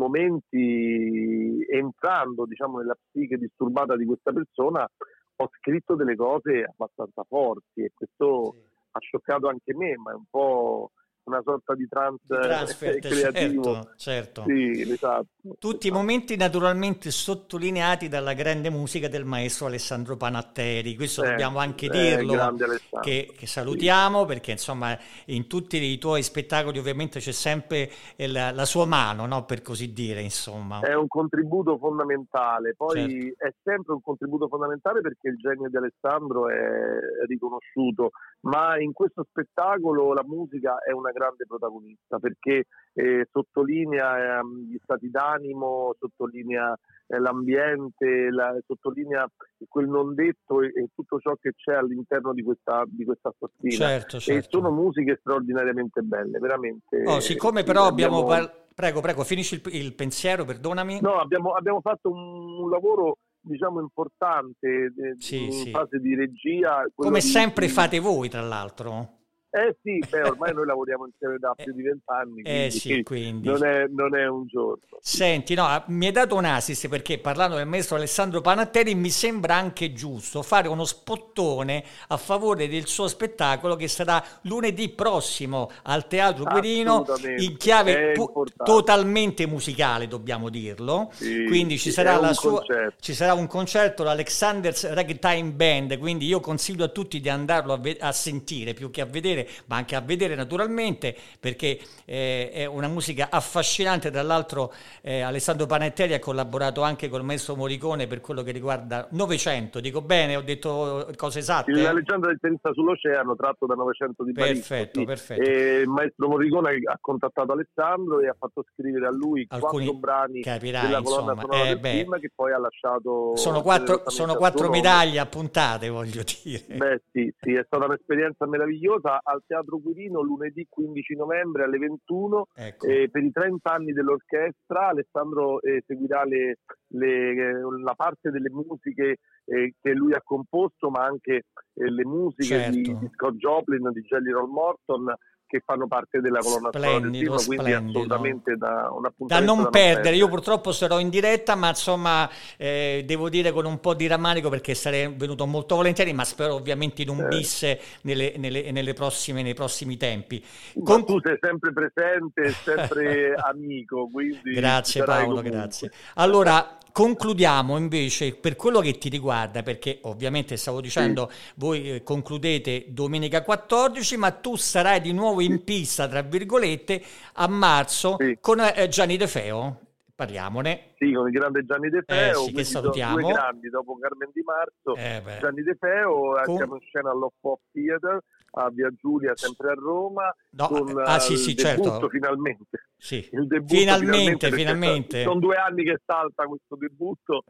momenti, entrando diciamo nella psiche disturbata di questa persona, ho scritto delle cose abbastanza forti e questo sì. ha scioccato anche me, ma è un po' una sorta di trans transfer creativo. Certo, certo. Sì, esatto. Tutti i momenti naturalmente sottolineati dalla grande musica del maestro Alessandro Panatteri, questo eh, dobbiamo anche eh, dirlo, che, che salutiamo sì. perché insomma in tutti i tuoi spettacoli ovviamente c'è sempre la, la sua mano, no? Per così dire, insomma. È un contributo fondamentale, poi certo. è sempre un contributo fondamentale perché il genio di Alessandro è riconosciuto, ma in questo spettacolo la musica è una grande protagonista perché eh, sottolinea eh, gli stati d'animo, sottolinea eh, l'ambiente, la, sottolinea quel non detto e, e tutto ciò che c'è all'interno di questa, di questa assassina. Certo, certo. E sono musiche straordinariamente belle, veramente. Oh, siccome però abbiamo... abbiamo... Par- prego, prego, finisci il, il pensiero, perdonami. No, abbiamo, abbiamo fatto un, un lavoro diciamo importante eh, sì, in sì. fase di regia. Come di, sempre di... fate voi, tra l'altro. Eh sì, beh, ormai noi lavoriamo insieme da più di vent'anni, eh sì, quindi non è, non è un giorno. Senti, no, mi hai dato un assist perché parlando del maestro Alessandro Panatteri mi sembra anche giusto fare uno spottone a favore del suo spettacolo che sarà lunedì prossimo al Teatro Quirino in chiave pu- totalmente musicale, dobbiamo dirlo. Sì, quindi ci sì, sarà la sua concerto. ci sarà un concerto, l'Alexander's Ragtime Band, quindi io consiglio a tutti di andarlo a, ve- a sentire più che a vedere, ma anche a vedere naturalmente, perché eh, è una musica affascinante. Tra l'altro eh, Alessandro Panatteri ha collaborato anche col maestro Morricone per quello che riguarda Novecento, dico bene, ho detto cose esatte? La leggenda del pianista sull'oceano, tratto da Novecento di Barizzo. Perfetto, sì. perfetto. E il maestro Morricone ha contattato Alessandro e ha fatto scrivere a lui Alcuni, quattro brani capirai, della colonna insomma, sonora eh, del beh, film che poi ha lasciato. Sono quattro, sono quattro medaglie appuntate, voglio dire. Beh sì, sì, è stata un'esperienza meravigliosa. al Teatro Quirino lunedì quindici novembre alle ventuno, ecco. eh, per i trenta anni dell'orchestra. Alessandro eh, seguirà le, le, la parte delle musiche eh, che lui ha composto, ma anche eh, le musiche certo. di, di Scott Joplin, di Jelly Roll Morton, che fanno parte della colonna sonora del film, quindi assolutamente da un appuntamento da non da non perdere. perdere. Io purtroppo sarò in diretta, ma insomma eh, devo dire con un po' di rammarico, perché sarei venuto molto volentieri, ma spero ovviamente in un Eh. bis nelle, nelle, nelle prossime, nei prossimi tempi. Ma Con- tu sei sempre presente, sempre amico, quindi Grazie ci sarai Paolo, comunque. grazie. Allora, concludiamo invece per quello che ti riguarda, perché ovviamente stavo dicendo voi eh, concludete domenica quattordici, ma tu sarai di nuovo in pista, tra virgolette, a marzo Sì. con eh, Gianni De Feo. Parliamone. Sì, con il grande Gianni De Feo, Eh sì, che quindi sono salutiamo. due grandi dopo Carmen Di Marzo. Eh beh. Gianni De Feo, eh, Con- siamo in scena all'Off Pop Theater a Via Giulia, sempre a Roma, No, con ah, eh, sì, il sì, debutto certo. finalmente. Sì. Il debutto Finalmente, perché finalmente. Sono due anni che salta questo debutto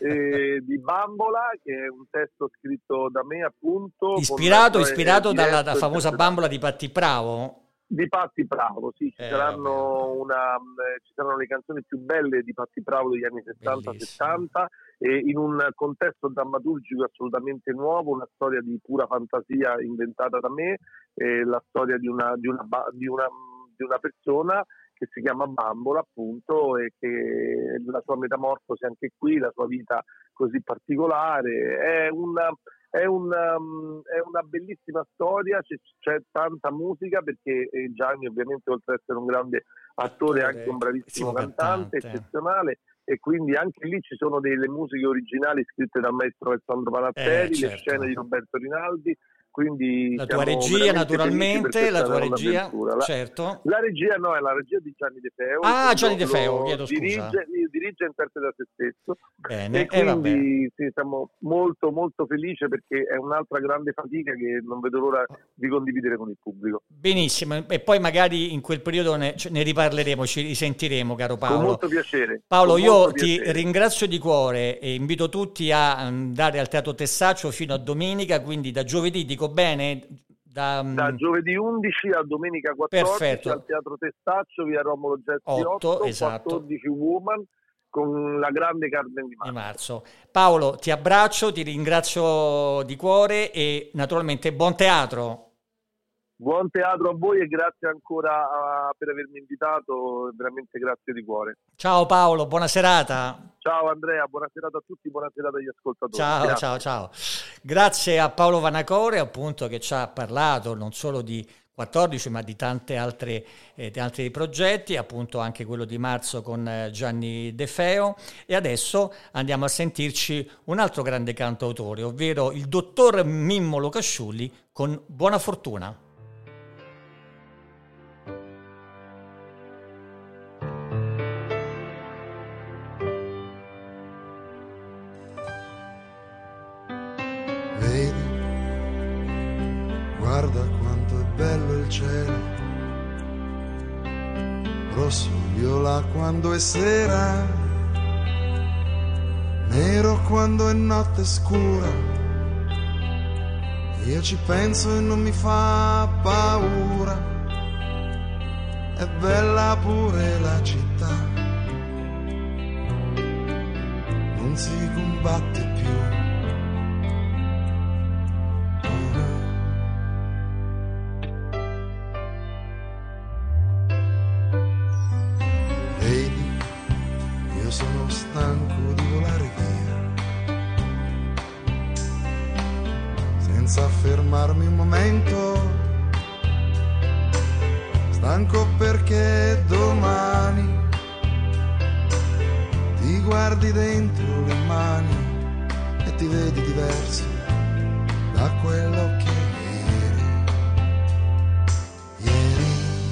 eh, di Bambola, che è un testo scritto da me, appunto. Ispirato, con, ispirato eh, dalla, diretto dalla e famosa interpretato. Bambola di Patti Bravo. Di Patti Bravo, sì, ci Eh, saranno una, eh, ci saranno le canzoni più belle di Patti Bravo degli anni sessanta settanta, e in un contesto drammaturgico assolutamente nuovo, una storia di pura fantasia inventata da me, eh, la storia di una, di, una, ba- di, una, di una persona che si chiama Bambola, appunto, e che la sua metamorfosi anche qui, la sua vita così particolare, è una... È una, è una bellissima storia, c'è, c'è tanta musica, perché eh, Gianni ovviamente, oltre ad essere un grande attore, è anche un bravissimo cantante, cantante. eccezionale, e quindi anche lì ci sono delle musiche originali scritte dal maestro Alessandro Panattelli, Eh, certo. le scene di Roberto Rinaldi, quindi La tua siamo regia, veramente naturalmente, felici la perché tua è stata regia, un'avventura. La, certo. la regia no, è la regia di Gianni De Feo. Ah, che Gianni lo- De Feo, lo chiedo scusa. dirige, dirige e interpreta se stesso. Bene, E e vabbè. quindi sì, siamo molto molto felici, perché è un'altra grande fatica che non vedo l'ora di condividere con il pubblico. Benissimo, e poi magari in quel periodo ne, ce- ne riparleremo, ci risentiremo, caro Con Paolo. molto piacere. Paolo, con io molto ti piacere. ringrazio di cuore e invito tutti a andare al Teatro Tessaccio fino a domenica, quindi da giovedì, dico bene? Da, Da giovedì undici a domenica quattordici Perfetto. al Teatro Testaccio, via Romolo Gezzi otto, otto, esatto. quattordici Woman, con la grande Carmen Di di Marzo. marzo. Paolo, ti abbraccio, ti ringrazio di cuore e naturalmente buon teatro. Buon teatro a voi e grazie ancora uh, per avermi invitato, veramente grazie di cuore. Ciao Paolo, buona serata. Ciao Andrea, buona serata a tutti, buona serata agli ascoltatori. Ciao, Grazie. ciao, ciao. Grazie a Paolo Vanacore, appunto, che ci ha parlato non solo di quattordici, ma di tante altre, eh, di altri progetti, appunto anche quello di marzo con eh, Gianni De Feo. E adesso andiamo a sentirci un altro grande cantautore, ovvero il dottor Mimmo Locasciulli con Buona Fortuna. Vedi, guarda quanto è bello il cielo, rosso viola quando è sera, nero quando è notte scura. Io ci penso e non mi fa paura, è bella pure la città, non si combatte più. Vedi, io sono stanco di volare via, senza fermarmi un momento, stanco perché domani ti guardi dentro le mani e ti vedi diverso da quello che eri, ieri.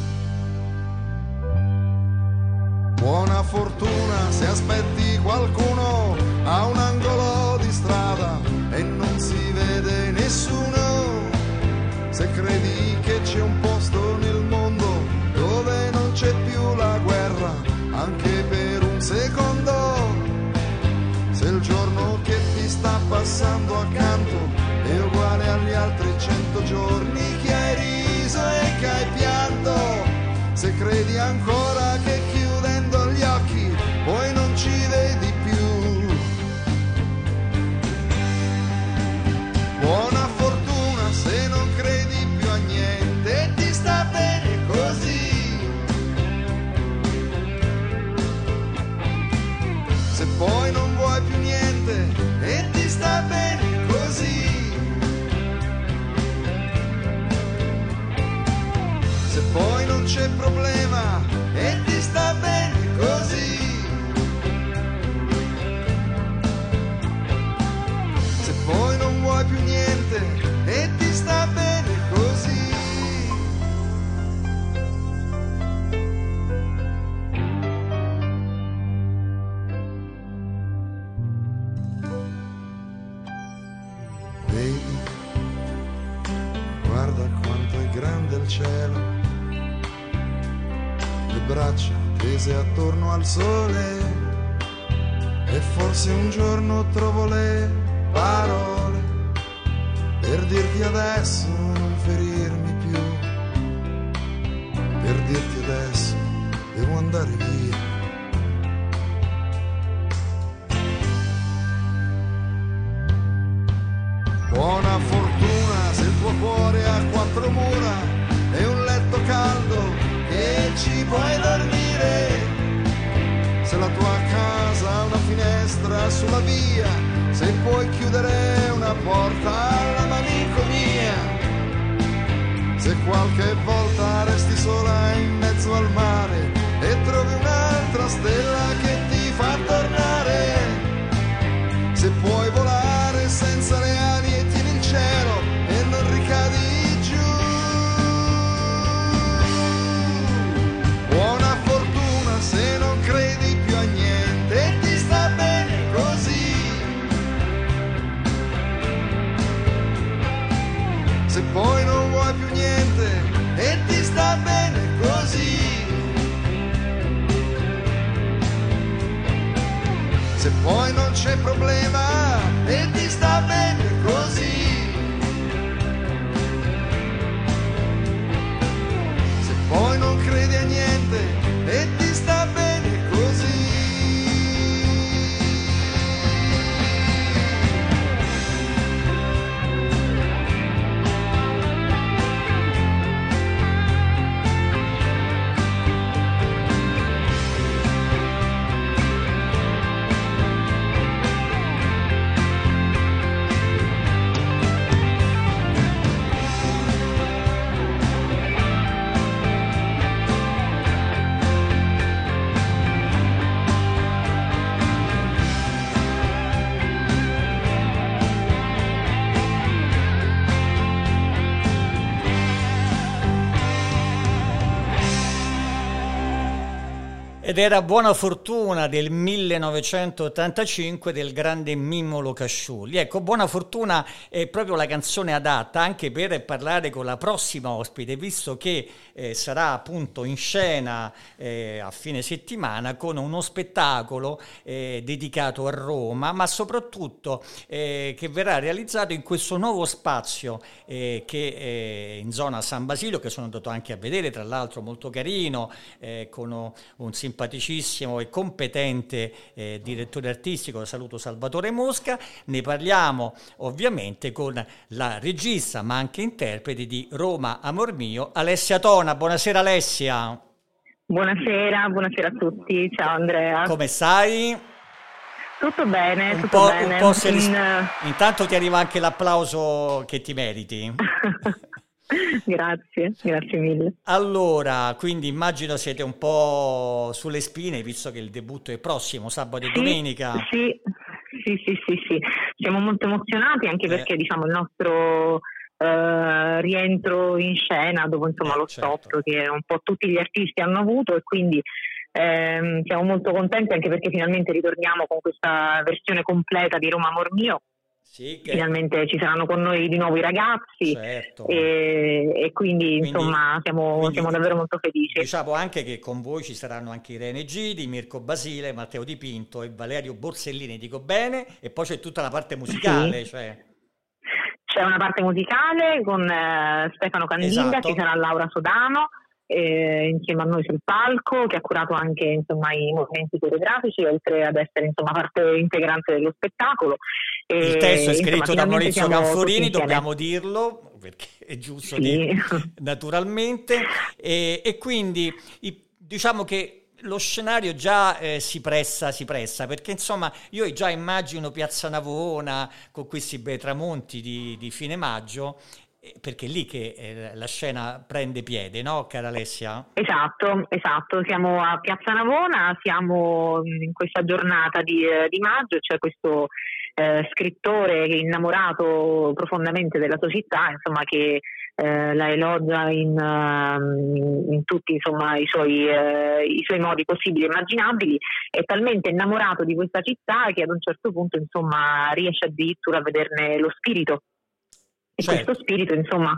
Buona fortuna se aspetti qualcuno a un angolo di strada e non si vede nessuno, se credi che c'è un posto nel mondo dove non c'è più la guerra, anche per un secondo, se il giorno che ti sta passando accanto è uguale agli altri cento giorni che hai credi ancora che chiudendo gli occhi poi non ci vedi più. Buona fortuna se non credi più a niente e ti sta bene così. Se poi non vuoi più niente e ti sta bene così. Se poi non c'è problema e ti sta bene così. Se poi non vuoi più niente e ti sta bene così. Vedi, guarda quanto è grande il cielo, le braccia tese attorno al sole, e forse un giorno trovo le parole per dirti adesso non ferirmi più, per dirti adesso devo andare via. Buona fortuna se il tuo cuore ha quattro mura e un letto caldo che ci puoi dormire, se la tua casa ha una finestra sulla via, se puoi chiudere una porta alla malinconia, se qualche volta resti sola in mezzo al mare e trovi un'altra stella che ti fa tornare, se puoi volare senza le ali e tieni il cielo e non ricadi giù. Buona fortuna se non credi più a niente e ti sta bene così. Se poi non vuoi più niente e ti sta bene così. Se poi non c'è problema e ti sta bene così. Se poi non credi a niente e ti sta bene così. Ed era Buona Fortuna del millenovecentottantacinque del grande Mimmo Locasciulli. Ecco, Buona Fortuna è proprio la canzone adatta anche per parlare con la prossima ospite, visto che eh, sarà appunto in scena eh, a fine settimana con uno spettacolo eh, dedicato a Roma, ma soprattutto eh, che verrà realizzato in questo nuovo spazio eh, che è in zona San Basilio, che sono andato anche a vedere, tra l'altro molto carino, eh, con un simpaticissimo e competente eh, direttore artistico, saluto Salvatore Mosca. Ne parliamo ovviamente con la regista ma anche interprete di Roma Amor Mio, Alessia Tona. Buonasera Alessia. Buonasera, buonasera a tutti, ciao Andrea. Come stai? Tutto bene, un tutto po', bene. Un po' se In... ris- Intanto ti arriva anche l'applauso che ti meriti. Grazie, grazie mille. Allora, quindi immagino siete un po' sulle spine, visto che il debutto è prossimo, sabato e sì, domenica. Sì, sì, sì, sì, sì. Siamo molto emozionati anche perché eh. diciamo il nostro eh, rientro in scena dopo insomma eh, lo certo. stop che un po' tutti gli artisti hanno avuto, e quindi ehm, siamo molto contenti anche perché finalmente ritorniamo con questa versione completa di Roma Amor Mio. Sì, che... Finalmente ci saranno con noi di nuovo i ragazzi, certo. e, e quindi, quindi insomma siamo, quindi, siamo davvero molto felici. Diciamo anche che con voi ci saranno anche Irene Gidi, Mirko Basile, Matteo Di Pinto e Valerio Borsellini, dico bene, e poi c'è tutta la parte musicale. Sì. Cioè... C'è una parte musicale con eh, Stefano Candinga, esatto. Ci sarà Laura Sodano, eh, insieme a noi sul palco, che ha curato anche insomma i movimenti coreografici, oltre ad essere insomma parte integrante dello spettacolo. E, il testo è scritto insomma, da Maurizio Canforini, dobbiamo dirlo, perché è giusto, sì. Dire, naturalmente, e, e quindi i, diciamo che lo scenario già eh, si pressa, si pressa, perché insomma io già immagino Piazza Navona con questi bei tramonti di, di fine maggio, eh, perché è lì che eh, la scena prende piede, no, cara Alessia? Esatto, esatto, siamo a Piazza Navona, siamo in questa giornata di, di maggio, c'è questo eh, scrittore innamorato profondamente della sua città, insomma, che Eh, la elogia in, uh, in, in tutti insomma, i, suoi, uh, i suoi modi possibili e immaginabili, è talmente innamorato di questa città che ad un certo punto insomma, riesce addirittura a vederne lo spirito. E certo. Questo spirito insomma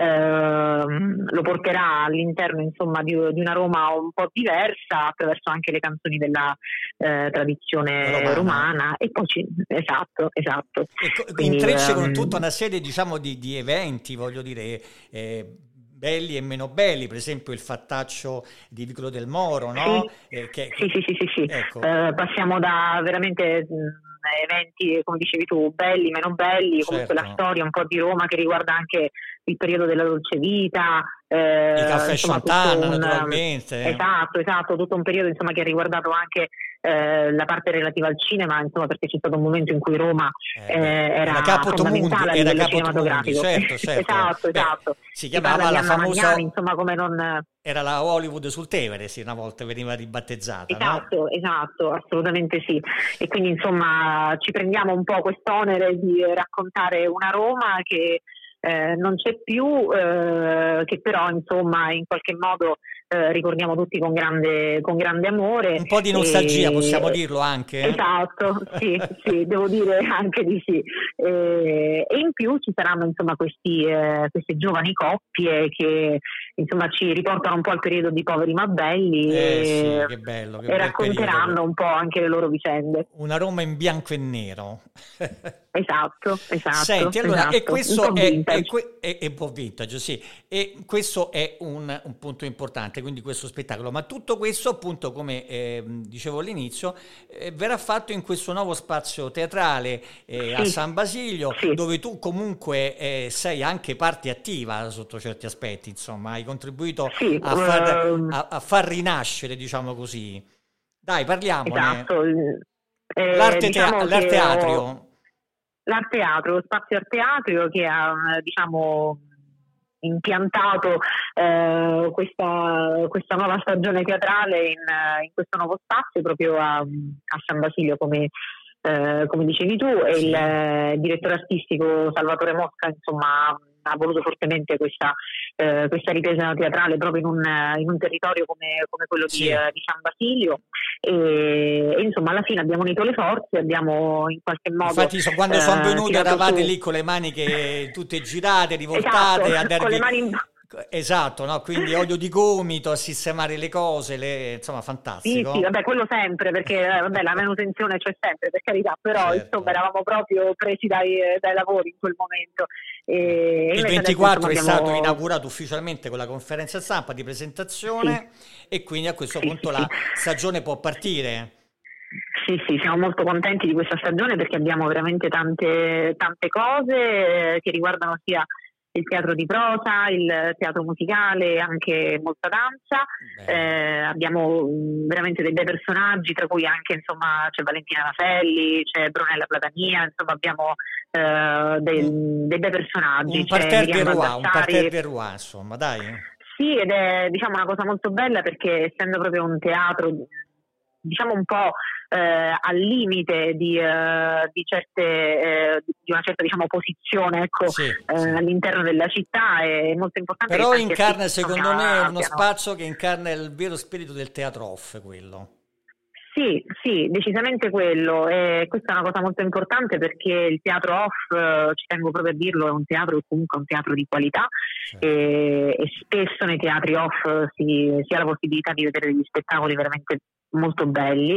ehm, lo porterà all'interno insomma di, di una Roma un po' diversa attraverso anche le canzoni della eh, tradizione romana. romana e poi ci, esatto esatto e intreccia con tutta una serie diciamo di, di eventi, voglio dire, eh, belli e meno belli, per esempio il fattaccio di Vicolo del Moro, no? Sì, eh, che, sì, sì, sì, sì, sì. Ecco. Eh, passiamo da veramente eventi, come dicevi tu, belli, meno belli, certo. Comunque la storia un po' di Roma che riguarda anche il periodo della dolce vita, eh, il caffè Sant'Anna naturalmente. Esatto, esatto, tutto un periodo insomma che ha riguardato anche eh, la parte relativa al cinema, insomma, perché c'è stato un momento in cui Roma eh, eh, era, era fondamentale a livello cinematografico. Certo, certo. Esatto, Beh, esatto. Si chiamava la famosa Magnani, insomma, come non era la Hollywood sul Tevere, sì, una volta veniva ribattezzata. Esatto, no? esatto, assolutamente sì. E quindi insomma ci prendiamo un po' quest'onere di raccontare una Roma che eh, non c'è più, eh, che però insomma in qualche modo eh, ricordiamo tutti con grande, con grande amore. Un po' di nostalgia, e, possiamo dirlo anche. Eh? Esatto, sì, sì, devo dire anche di sì. E, e in più ci saranno insomma questi, eh, queste giovani coppie che insomma ci riportano un po' al periodo di Poveri ma belli eh, e, sì, che bello, che e racconteranno periodo. Un po' anche le loro vicende. Una Roma in bianco e nero. Esatto, esatto. Senti, allora, esatto. e questo è, è, è, è un po' vintage, sì, e questo è un, un punto importante, quindi questo spettacolo, ma tutto questo appunto, come eh, dicevo all'inizio, eh, verrà fatto in questo nuovo spazio teatrale eh, sì. a San Basilio, sì. dove tu comunque eh, sei anche parte attiva sotto certi aspetti, insomma, hai contribuito sì, a, far, um... a, a far rinascere, diciamo così. Dai, parliamone. Esatto. Eh, L'arte, diciamo te- l'arte atrio. L'Arteatro, lo spazio Arteatrio che ha diciamo impiantato eh, questa, questa nuova stagione teatrale in, in questo nuovo spazio proprio a, a San Basilio, come, eh, come dicevi tu, e sì. il eh, direttore artistico Salvatore Mosca insomma ha voluto fortemente questa, eh, questa ripresa teatrale proprio in un, in un territorio come, come quello sì. di, di San Basilio e, e insomma alla fine abbiamo unito le forze, abbiamo in qualche modo infatti so, quando eh, sono venuti eravate su... lì con le maniche tutte girate, rivoltate esatto, a darvi... con le mani in... Esatto, no? Quindi olio di gomito a sistemare le cose, le... insomma fantastico. Sì, sì, vabbè, quello sempre, perché vabbè, la manutenzione c'è sempre, per carità, però certo. insomma eravamo proprio presi dai, dai lavori in quel momento. E il ventiquattro è abbiamo... stato inaugurato ufficialmente con la conferenza stampa di presentazione sì. e quindi a questo sì, punto sì, la sì. stagione può partire. Sì, sì, siamo molto contenti di questa stagione perché abbiamo veramente tante, tante cose che riguardano sia il teatro di prosa, il teatro musicale, anche molta danza. Eh, abbiamo veramente dei bei personaggi, tra cui anche insomma c'è Valentina Naselli, c'è Brunella Platania, insomma abbiamo eh, dei, dei bei personaggi. Un parterre de roi, un parterre de roi, insomma, dai. Sì, ed è diciamo una cosa molto bella perché essendo proprio un teatro diciamo un po' eh, al limite di, eh, di certe eh, di una certa diciamo posizione ecco sì, eh, sì. all'interno della città è molto importante. Però incarna secondo me uno abbiano... spazio che incarna il vero spirito del teatro off, quello. Sì, sì, decisamente quello, e questa è una cosa molto importante perché il teatro off, ci tengo proprio a dirlo, è un teatro comunque un teatro di qualità certo. e, e spesso nei teatri off si, si ha la possibilità di vedere degli spettacoli veramente molto belli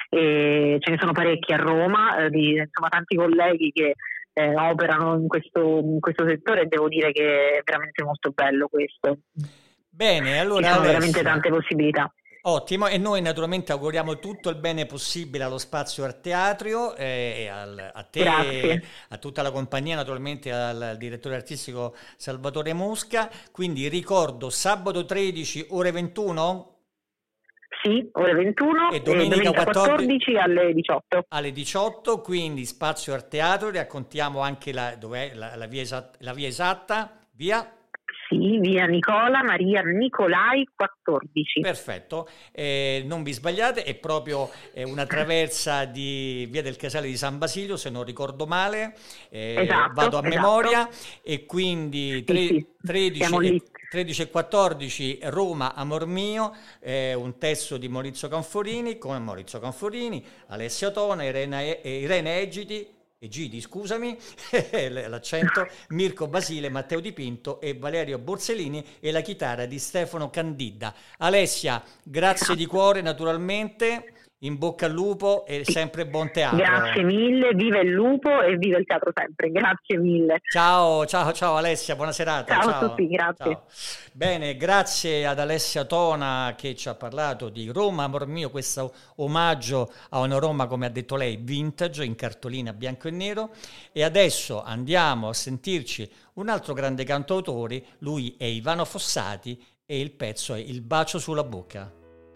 e ce ne sono parecchi a Roma, eh, di insomma tanti colleghi che eh, operano in questo, in questo settore e devo dire che è veramente molto bello questo. Bene, allora ci sono Alessia, veramente tante possibilità. Ottimo, e noi naturalmente auguriamo tutto il bene possibile allo Spazio Arteatrio, eh, e al, a te, Grazie. a tutta la compagnia, naturalmente al, al direttore artistico Salvatore Mosca. Quindi ricordo sabato tredici ore ventuno? Sì, ore ventuno e e domenica, domenica quattordici quattordici alle diciotto. Alle diciotto, quindi Spazio Arteatrio, raccontiamo anche la, dov'è la, la, via esatta, la via esatta, via... Sì, via Nicola Maria Nicolai quattordici. Perfetto, eh, non vi sbagliate, è proprio eh, una traversa di via del Casale di San Basilio, se non ricordo male, eh, esatto, vado a esatto. memoria, e quindi tre, sì, sì, tredici, e, tredici e quattordici Roma Amor Mio, eh, un testo di Maurizio Canforini, con Maurizio Canforini, Alessia Tona, Irene, Irene Egidi, Egidi, scusami, l'accento, Mirko Basile, Matteo Dipinto e Valerio Borsellini, e la chitarra di Stefano Candida. Alessia, grazie di cuore naturalmente, in bocca al lupo e sempre buon teatro. Grazie mille, viva il lupo e viva il teatro sempre, grazie mille. Ciao, ciao, ciao Alessia, buona serata. Ciao, ciao a tutti, grazie. Ciao. Bene, grazie ad Alessia Tona che ci ha parlato di Roma Amor Mio, questo omaggio a una Roma, come ha detto lei, vintage, in cartolina bianco e nero. E adesso andiamo a sentirci un altro grande cantautore, lui è Ivano Fossati e il pezzo è Il bacio sulla bocca.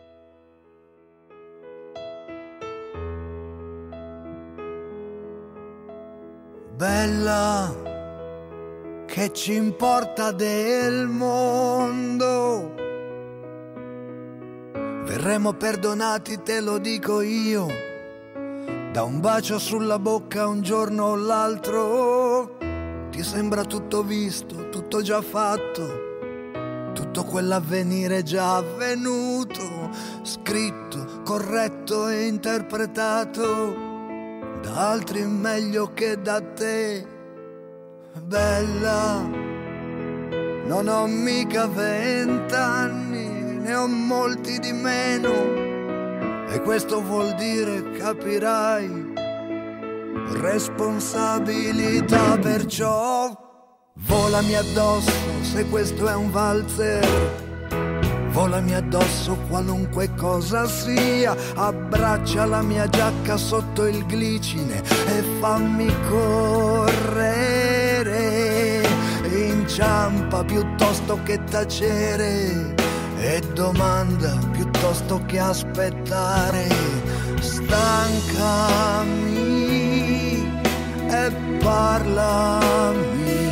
Bella, che ci importa del mondo? Verremo perdonati, te lo dico io, da un bacio sulla bocca un giorno o l'altro. Ti sembra tutto visto, tutto già fatto, tutto quell'avvenire già avvenuto, scritto, corretto e interpretato da altri meglio che da te. Bella, non ho mica vent'anni, ne ho molti di meno, e questo vuol dire, capirai, responsabilità. Perciò volami addosso se questo è un valzer, volami addosso qualunque cosa sia, abbraccia la mia giacca sotto il glicine e fammi correre, inciampa piuttosto che tacere e domanda piuttosto che aspettare, stancami e parlami,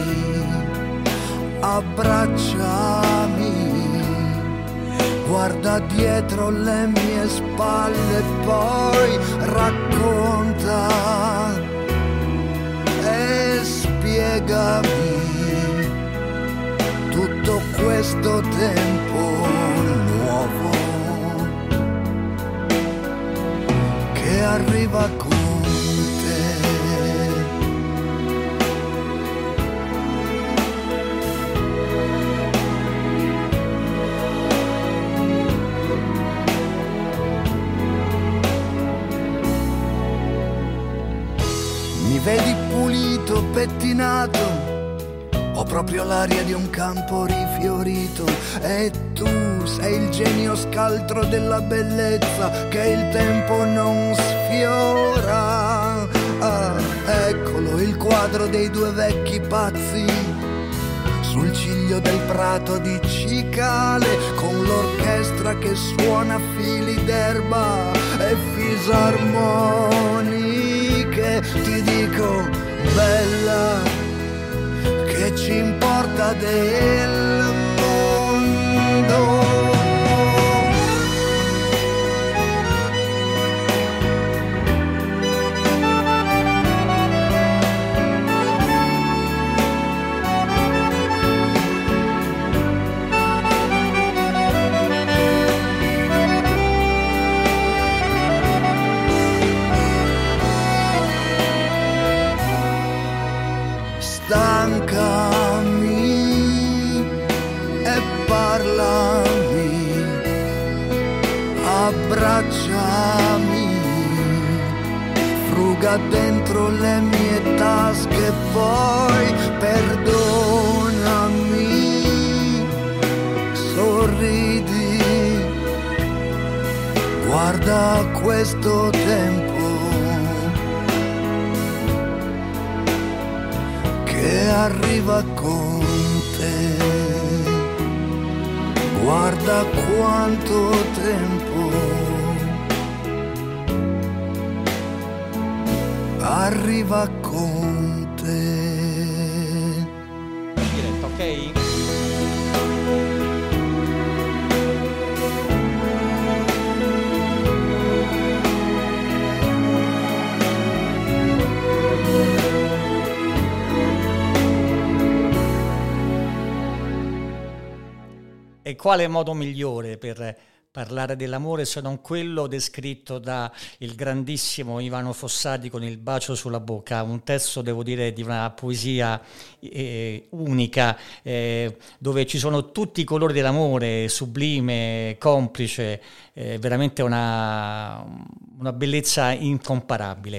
abbracciami, guarda dietro le mie spalle, poi racconta e spiegami tutto questo tempo nuovo che arriva con vedi pulito, pettinato, ho proprio l'aria di un campo rifiorito, e tu sei il genio scaltro della bellezza che il tempo non sfiora. Ah, eccolo il quadro dei due vecchi pazzi sul ciglio del prato di cicale, con l'orchestra che suona fili d'erba e fisarmonica. Ti dico, bella, che ci importa del mondo? Stancami e parlami, abbracciami, fruga dentro le mie tasche, poi perdonami, sorridi guarda questo tempo che arriva con te, guarda quanto tempo arriva con te. Diretto, ok? E quale modo migliore per parlare dell'amore se non quello descritto da il grandissimo Ivano Fossati con Il bacio sulla bocca, un testo, devo dire, di una poesia eh, unica, eh, dove ci sono tutti i colori dell'amore, sublime, complice, eh, veramente una, una bellezza incomparabile.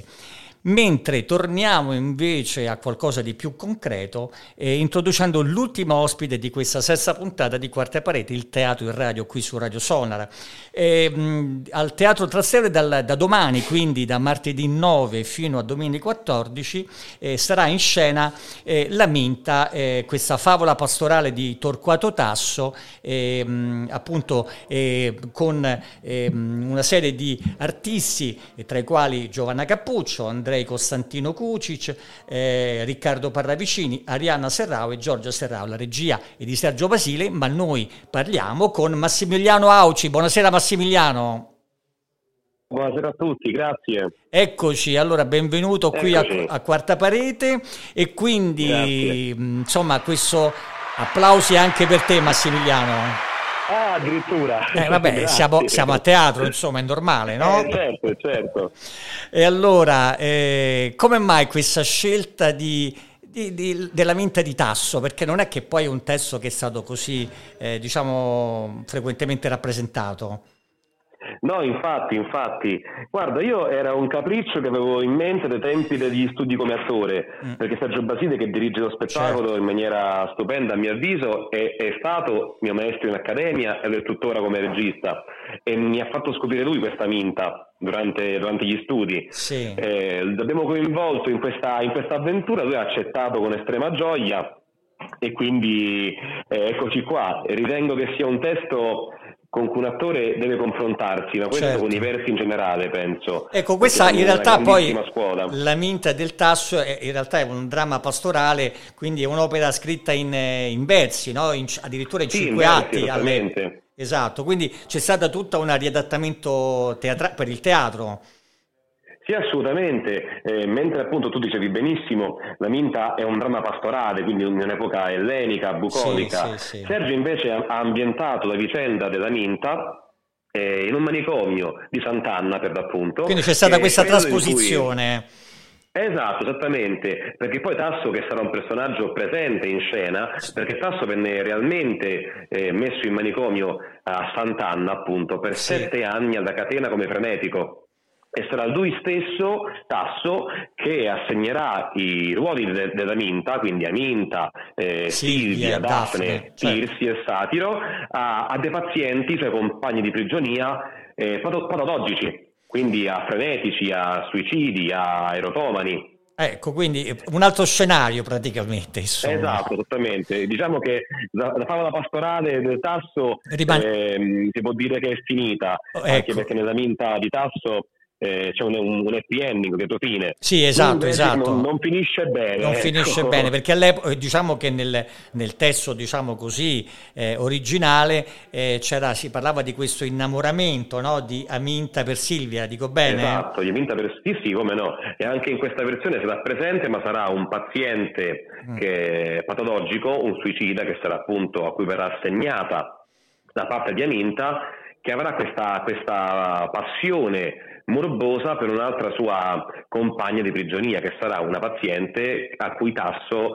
Mentre torniamo invece a qualcosa di più concreto, eh, introducendo l'ultimo ospite di questa sesta puntata di Quarta Parete, il teatro in radio qui su Radio Sonara. Eh, mh, al Teatro Trastevere dal, da domani, quindi da martedì nove fino a domenica quattordici, eh, sarà in scena eh, La Minta, eh, questa favola pastorale di Torquato Tasso, eh, mh, appunto eh, con eh, una serie di artisti, eh, tra i quali Giovanna Cappuccio, Andrea Costantino Cucic, eh, Riccardo Parravicini, Arianna Serrao e Giorgio Serrao, la regia è di Sergio Basile, ma noi parliamo con Massimiliano Auci. Buonasera Massimiliano. Buonasera a tutti, grazie. Eccoci, allora benvenuto qui a, a Quarta Parete e quindi mh, insomma questo applausi anche per te Massimiliano. Ah, addirittura. Eh, vabbè, siamo, siamo a teatro, insomma, è normale, no? Eh, certo, certo. E allora, eh, come mai questa scelta di, di, di, della Minta di Tasso? Perché non è che poi è un testo che è stato così, eh, diciamo, frequentemente rappresentato. No, infatti, infatti. Guarda, io era un capriccio che avevo in mente dai tempi degli studi come attore, mm. perché Sergio Basile, che dirige lo spettacolo certo. in maniera stupenda, a mio avviso, è, è stato mio maestro in accademia ed è tuttora come regista, e mi ha fatto scoprire lui questa Minta durante, durante gli studi. Sì. Eh, l'abbiamo coinvolto in questa, in questa avventura, lui ha accettato con estrema gioia e quindi eh, eccoci qua. Ritengo che sia un testo con cui un attore deve confrontarsi, ma questo certo. con i versi in generale, penso. Ecco, questa in realtà poi scuola. La Minta del Tasso è, in realtà è un dramma pastorale, quindi è un'opera scritta in, in versi, no? in, addirittura in sì, cinque in atti. Versi, alle... Esatto, quindi c'è stata tutta una riadattamento teatra- per il teatro. Sì, assolutamente, eh, mentre appunto tu dicevi benissimo, La Minta è un dramma pastorale, quindi in un'epoca ellenica, bucolica. Sì, sì, sì. Sergio invece ha ambientato la vicenda della Minta eh, in un manicomio di Sant'Anna, per l'appunto. Quindi c'è stata questa trasposizione. Cui... Esatto, esattamente, perché poi Tasso, che sarà un personaggio presente in scena, perché Tasso venne realmente eh, messo in manicomio a Sant'Anna, appunto, per sì. sette anni alla catena come frenetico. E sarà lui stesso, Tasso, che assegnerà i ruoli de- della Minta, quindi Aminta, eh, Silvia, Daphne, Tirsi certo. e Satiro, a, a dei pazienti, cioè compagni di prigionia, eh, patologici, quindi a frenetici, a suicidi, a erotomani. Ecco, quindi un altro scenario praticamente. Insomma. Esatto, esattamente. Diciamo che la, la favola pastorale del Tasso Riman- eh, si può dire che è finita, ecco. anche perché nella Minta di Tasso Eh, c'è un, un, un happy ending, lieto fine. Sì, esatto, esatto. Non, non finisce bene. Non ecco. finisce bene, perché all'epoca, diciamo che nel, nel testo, diciamo così, eh, originale, eh, c'era, si parlava di questo innamoramento, no? Di Aminta per Silvia, dico bene? Esatto, di Aminta per sì, sì, come no. E anche in questa versione sarà presente, ma sarà un paziente mm. che è patologico, un suicida, che sarà appunto, a cui verrà assegnata da parte di Aminta, che avrà questa, questa passione morbosa per un'altra sua compagna di prigionia, che sarà una paziente a cui Tasso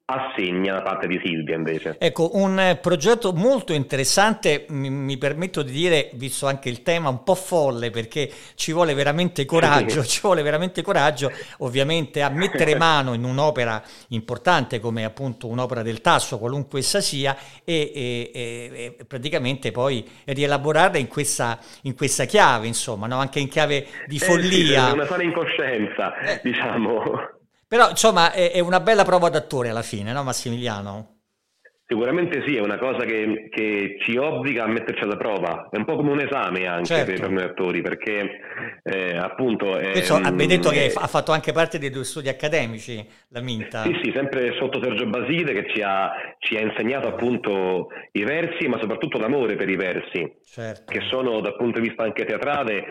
assegna la parte di Silvia invece. Ecco, un progetto molto interessante, mi, mi permetto di dire, visto anche il tema, un po' folle, perché ci vuole veramente coraggio, sì. ci vuole veramente coraggio ovviamente a mettere mano in un'opera importante come appunto un'opera del Tasso, qualunque essa sia, e, e, e, e praticamente poi rielaborarla in questa, in questa chiave, insomma, no? Anche in chiave di follia. Eh sì, una sana incoscienza, eh. diciamo. Però insomma è, è una bella prova d'attore alla fine, no Massimiliano? Sicuramente sì, è una cosa che, che ci obbliga a metterci alla prova, è un po' come un esame anche certo. per noi attori, perché eh, appunto... È, Penso, abbiamo detto è, che ha fatto anche parte dei due studi accademici, la Minta. Sì, sì, sempre sotto Sergio Basile, che ci ha, ci ha insegnato appunto i versi, ma soprattutto l'amore per i versi, certo. che sono dal punto di vista anche teatrale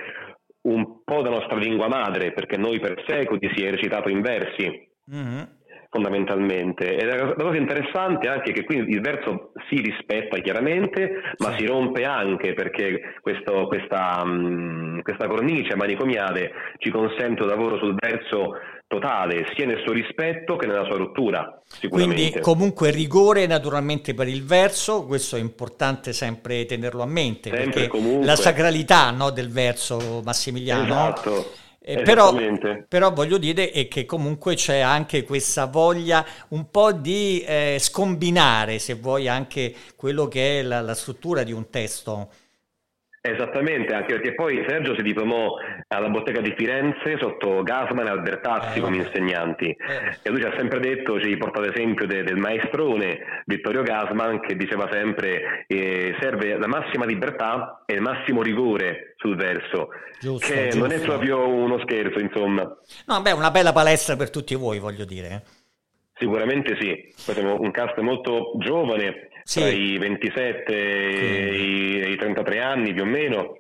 un po' la nostra lingua madre, perché noi per secoli si è recitato in versi, mm-hmm. fondamentalmente. E la cosa interessante è anche che quindi il verso si rispetta chiaramente, ma sì. si rompe anche, perché questo, questa, mh, questa cornice manicomiale ci consente un lavoro sul verso totale, sia nel suo rispetto che nella sua rottura, sicuramente. Quindi comunque rigore naturalmente per il verso, questo è importante sempre tenerlo a mente, sempre, perché comunque. La sacralità, no, del verso, Massimiliano. Esatto. Eh, però, però voglio dire è che comunque c'è anche questa voglia un po' di eh, scombinare, se vuoi, anche quello che è la, la struttura di un testo. Esattamente, anche perché poi Sergio si diplomò alla Bottega di Firenze sotto Gassman e Albertazzi eh, come insegnanti eh. e lui ci ha sempre detto, ci porta l'esempio de, del maestrone Vittorio Gassman, che diceva sempre eh, serve la massima libertà e il massimo rigore sul verso, giusto, che giusto. Non è proprio uno scherzo, insomma. No, beh, una bella palestra per tutti voi, voglio dire. Sicuramente sì, poi siamo un cast molto giovane, sì. tra i ventisette e i, i trentatré anni più o meno,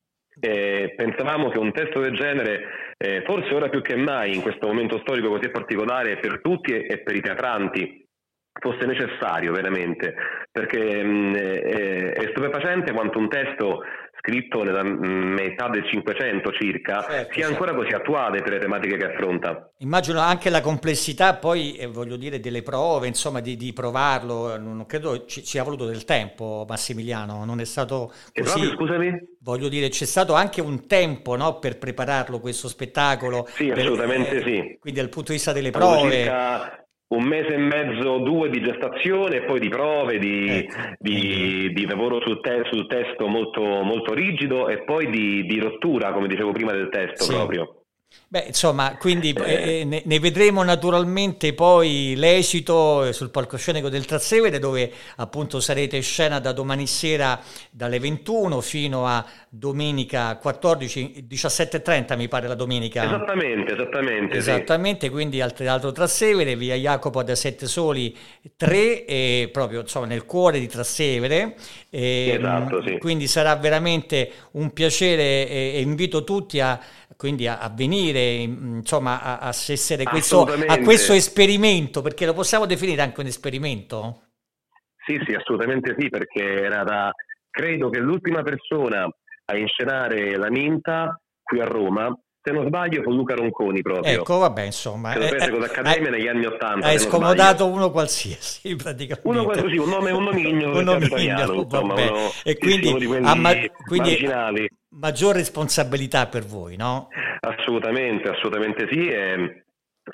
e pensavamo che un testo del genere, eh, forse ora più che mai in questo momento storico così particolare per tutti e, e per i teatranti, fosse necessario veramente, perché mh, è, è stupefacente quanto un testo scritto nella metà del Cinquecento circa, certo, sia ancora certo. così attuale per le tematiche che affronta. Immagino anche la complessità poi, eh, voglio dire, delle prove, insomma, di, di provarlo, non credo ci, ci ha voluto del tempo, Massimiliano, non è stato così. Proprio, scusami? Voglio dire, c'è stato anche un tempo, no, per prepararlo questo spettacolo. Sì, assolutamente per, eh, sì. Quindi dal punto di vista delle prove... Circa... un mese e mezzo, due di gestazione e poi di prove, di, ecco. di, di lavoro sul, te- sul testo molto, molto rigido e poi di, di rottura, come dicevo prima, del testo sì. proprio. Beh, insomma, quindi eh, ne, ne vedremo naturalmente poi l'esito sul palcoscenico del Trastevere, dove appunto sarete in scena da domani sera dalle ventuno fino a domenica quattordici, diciassette e trenta mi pare la domenica. Esattamente, esattamente. Esattamente, sì. Quindi al Teatro Trastevere, via Jacopo da Sette Soli tre, e proprio insomma nel cuore di Trastevere. E, esatto, sì. Quindi sarà veramente un piacere e, e invito tutti a quindi a, a venire, insomma, a, a assistere questo, a questo esperimento, perché lo possiamo definire anche un esperimento? Sì, sì, assolutamente sì, perché era da, credo che l'ultima persona a inscenare la Minta qui a Roma, se non sbaglio, con Luca Ronconi proprio. Ecco, vabbè, insomma. Che lo fece con l'Accademia negli anni Ottanta. Hai scomodato uno qualsiasi, praticamente. Uno qualsiasi, un nome, un nomignolo. un nomignolo, insomma, uno, e quindi, uno di quelli ma, quindi marginali. Maggior responsabilità per voi, no? Assolutamente, assolutamente sì. E,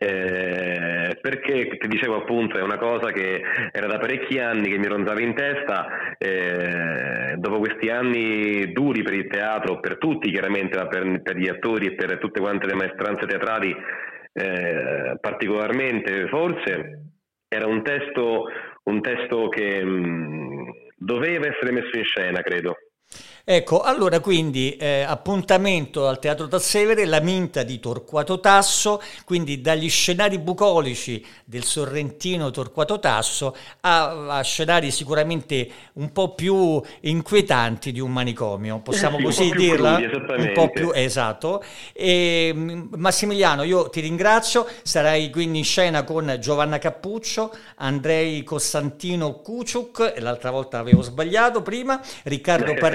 eh, perché ti dicevo appunto è una cosa che era da parecchi anni che mi ronzava in testa, eh, dopo questi anni duri per il teatro, per tutti chiaramente, ma per, per gli attori e per tutte quante le maestranze teatrali eh, particolarmente, forse era un testo un testo che mh, doveva essere messo in scena, credo. Ecco, allora quindi eh, appuntamento al Teatro Trastevere, la Minta di Torquato Tasso, quindi dagli scenari bucolici del sorrentino Torquato Tasso a, a scenari sicuramente un po' più inquietanti di un manicomio, possiamo sì, così un dirla? Crudi, un po' più, esatto. E, Massimiliano, io ti ringrazio, sarai quindi in scena con Giovanna Cappuccio, Andrei Costantino Cuciuc, l'altra volta avevo sbagliato prima, Riccardo Parravicini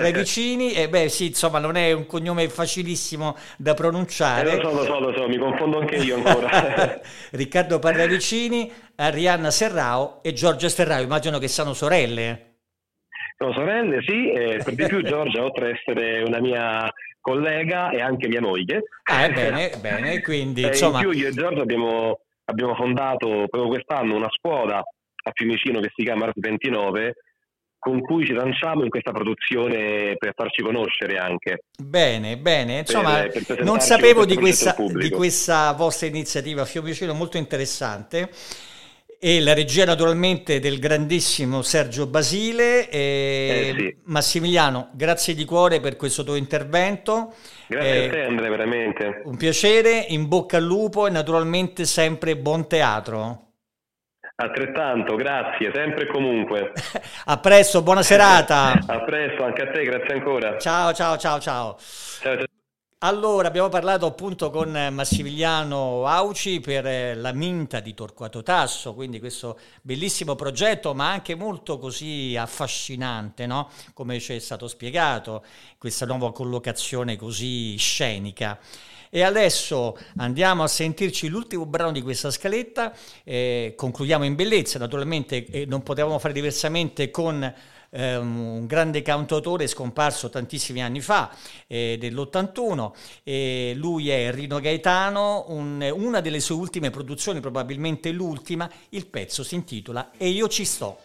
Parravicini, e beh sì, insomma non è un cognome facilissimo da pronunciare. Eh, lo so, lo so, lo so, mi confondo anche io ancora. Riccardo Parravicini, Arianna Serrao e Giorgia Serrao, immagino che siano sorelle. Sono sorelle, sì, e per di più Giorgia, oltre ad essere una mia collega, è anche mia moglie. Ah, bene, bene, quindi e insomma... in più io e Giorgia abbiamo, abbiamo fondato proprio quest'anno una scuola a Fiumicino che si chiama Art ventinove, con cui ci lanciamo in questa produzione per farci conoscere anche. Bene, bene, insomma per, per non sapevo di questa, di questa vostra iniziativa a Fiumicino, molto interessante, e la regia naturalmente del grandissimo Sergio Basile. E eh, sì. Massimiliano, grazie di cuore per questo tuo intervento. Grazie eh, a te Andrea, veramente. Un piacere, in bocca al lupo e naturalmente sempre buon teatro. Altrettanto, grazie, sempre e comunque. A presto, buona serata. A presto, anche a te, grazie ancora. Ciao, ciao, ciao, ciao. Ciao, ciao. Allora, abbiamo parlato appunto con Massimiliano Auci per la Minta di Torquato Tasso, quindi questo bellissimo progetto, ma anche molto così affascinante, no? Come ci è stato spiegato, questa nuova collocazione così scenica. E adesso andiamo a sentirci l'ultimo brano di questa scaletta, eh, concludiamo in bellezza, naturalmente, e non potevamo fare diversamente con eh, un grande cantautore scomparso tantissimi anni fa, eh, dell'ottantuno, e lui è Rino Gaetano, un, una delle sue ultime produzioni, probabilmente l'ultima, il pezzo si intitola E io ci sto.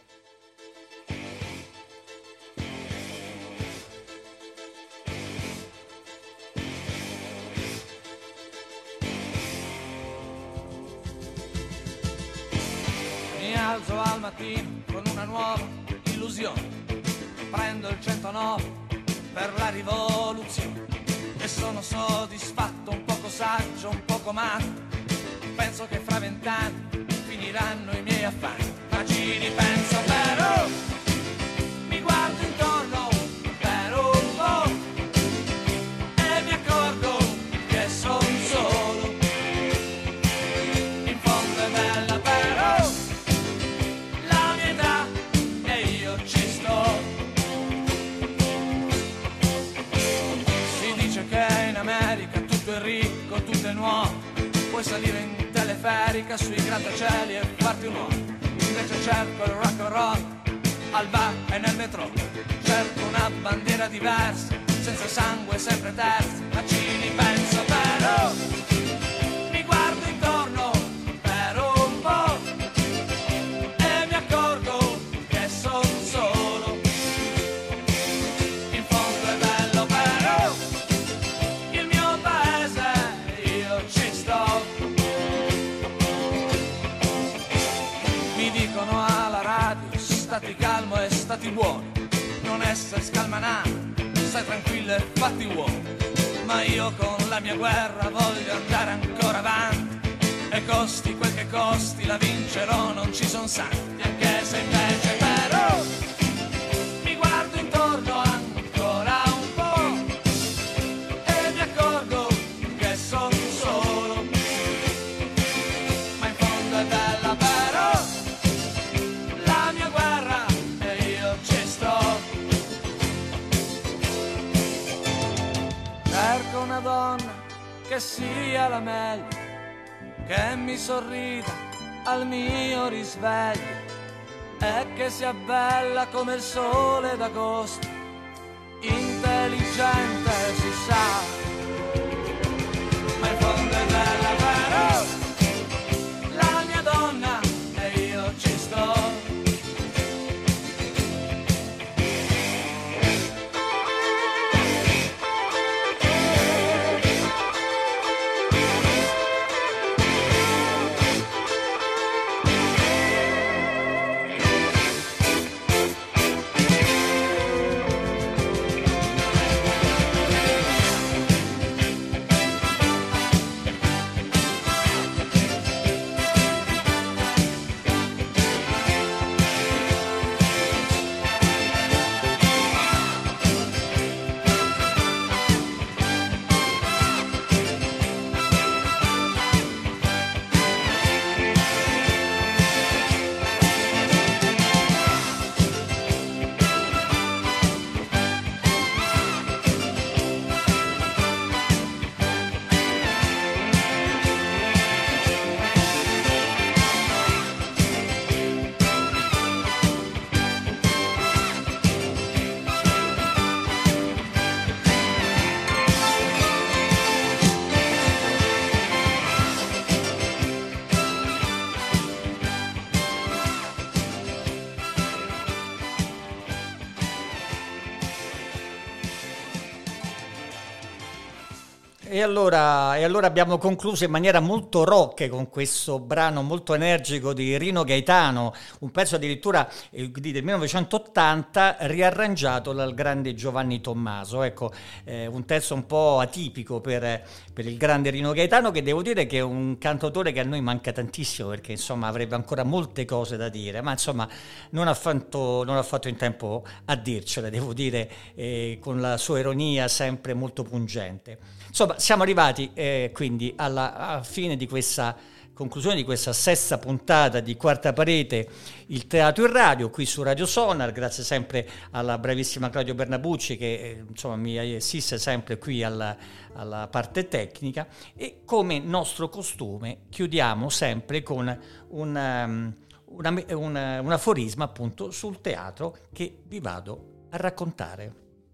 Alzo al mattino con una nuova illusione, prendo il centonove per la rivoluzione e sono soddisfatto, un poco saggio, un poco matto. Penso che fra vent'anni finiranno i miei affanni, ma ci ripenso però, mi guardo intorno per un po' e mi accorgo che sono solo. In fondo è bella però ricco, tutto è nuovo, puoi salire in teleferica sui grattacieli e farti un uomo. Invece cerco il rock and roll al bar e nel metro, cerco una bandiera diversa, senza sangue, sempre terza, ma ci ripenso però, mi guardo intorno per un po' e mi accorgo che sono solo. In fondo è bello però il mio paese, io ci sto. Mi dicono alla radio, stati calmo e stati buono, non essere scalmanato, stai tranquillo e fatti uomo. Ma io con la mia guerra voglio andare ancora avanti, e costi quel che costi la vincerò, non ci son santi. Anche se invece però mi guardo intorno ancora un po' e mi accorgo che son solo. Ma in fondo è bella però la mia guerra e io ci sto. Cerco una donna che sia la meglio, che mi sorrida al mio risveglio e che sia bella come il sole d'agosto, intelligente si sa. Ma in fondo è bella però la mia donna e io ci sto. e allora, e allora abbiamo concluso in maniera molto rock con questo brano molto energico di Rino Gaetano, un pezzo addirittura eh, del millenovecentottanta riarrangiato dal grande Giovanni Tommaso. Ecco, eh, un testo un po' atipico per, per il grande Rino Gaetano, che devo dire che è un cantautore che a noi manca tantissimo, perché insomma avrebbe ancora molte cose da dire, ma insomma non ha fatto, non ha fatto in tempo a dircele, devo dire, eh, con la sua ironia sempre molto pungente. Insomma, siamo arrivati eh, quindi alla, alla fine di questa conclusione di questa sesta puntata di Quarta Parete, il teatro in radio, qui su Radio Sonar. Grazie sempre alla bravissima Claudio Bernabucci che eh, insomma mi assiste sempre qui alla, alla parte tecnica, e come nostro costume chiudiamo sempre con un, um, una, una, un aforisma appunto sul teatro che vi vado a raccontare.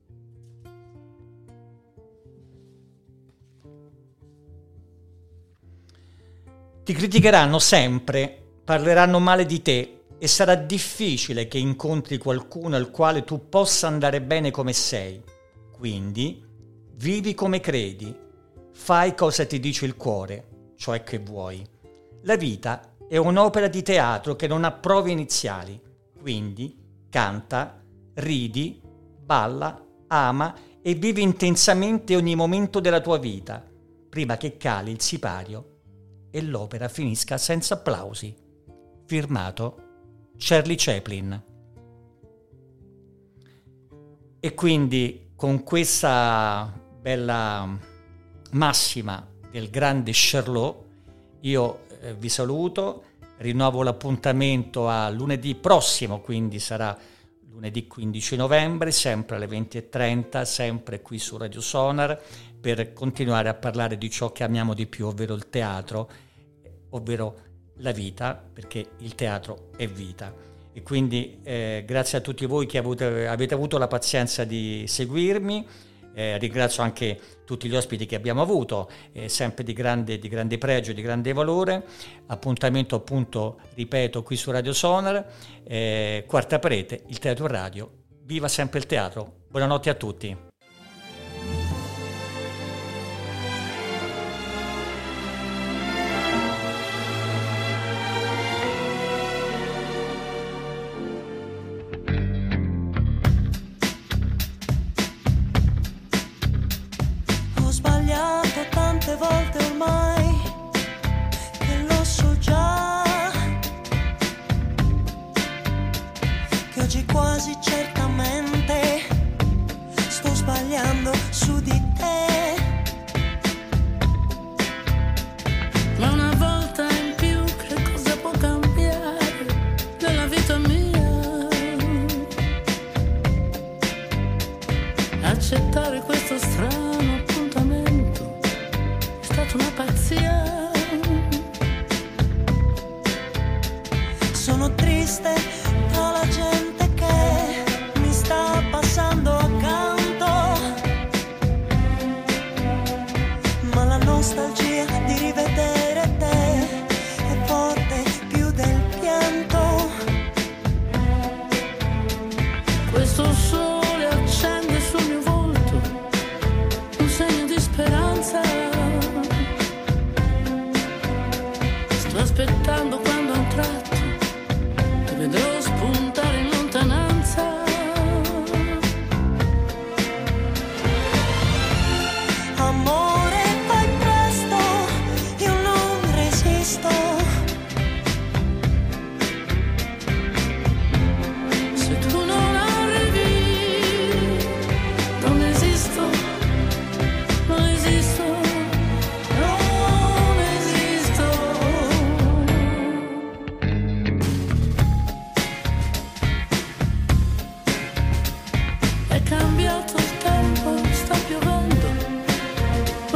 Ti criticheranno sempre, parleranno male di te e sarà difficile che incontri qualcuno al quale tu possa andare bene come sei. Quindi vivi come credi, fai cosa ti dice il cuore, cioè che vuoi. La vita è un'opera di teatro che non ha prove iniziali, quindi canta, ridi, balla, ama e vivi intensamente ogni momento della tua vita, prima che cali il sipario e l'opera finisca senza applausi. Firmato Charlie Chaplin. E quindi con questa bella massima del grande Charlot io eh, vi saluto, rinnovo l'appuntamento a lunedì prossimo, quindi sarà lunedì quindici novembre, sempre alle venti e trenta, sempre qui su Radio Sonar, per continuare a parlare di ciò che amiamo di più, ovvero il teatro, ovvero la vita, perché il teatro è vita. E quindi eh, grazie a tutti voi che avete, avete avuto la pazienza di seguirmi, eh, ringrazio anche tutti gli ospiti che abbiamo avuto, eh, sempre di grande, di grande pregio, di grande valore. Appuntamento appunto, ripeto, qui su Radio Sonar, eh, Quarta Parete, il teatro radio. Viva sempre il teatro, buonanotte a tutti. Volte ormai che lo so già, che oggi quasi certamente sto sbagliando su di te. Ma una volta in più che cosa può cambiare nella vita mia? Accettare questo strano appuntamento è stata una pazzia. Sono triste tra la gente che mi sta passando accanto, ma la nostalgia di rivedere te è forte più del pianto. Questo sole accende sul mio volto un segno di speranza. Sto aspettando quando a un tratto ti vedrò spuntare in lontananza. Amore, fai presto, io non resisto. Se tu non arrivi, non esisto, non esisto, non esisto. È cambiato il tempo, sta piovendo,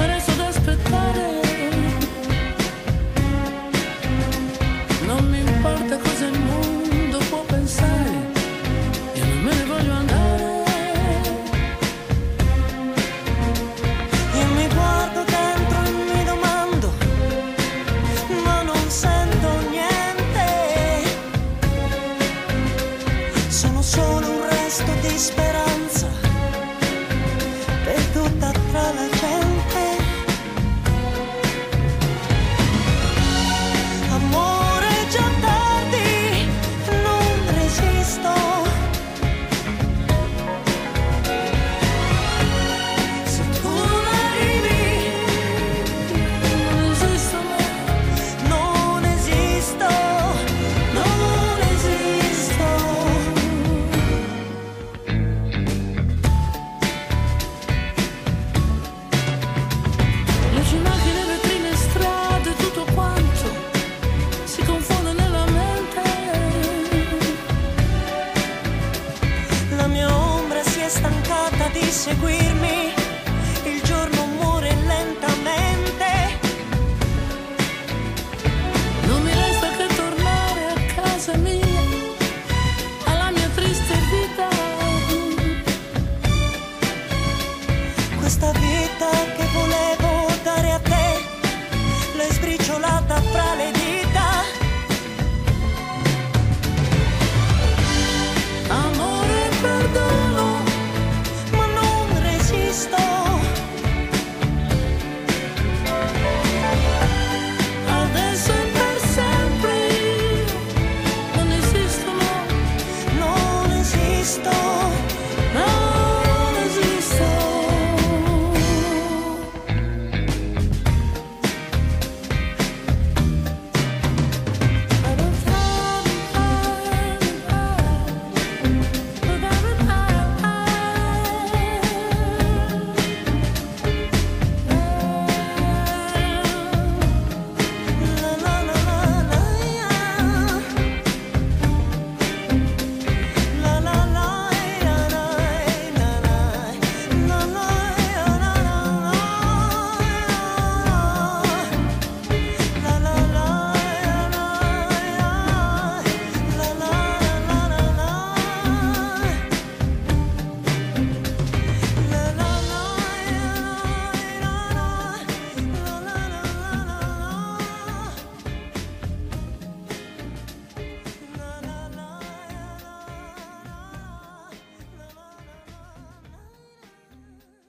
che volevo dare a te, l'hai sbriciolata fra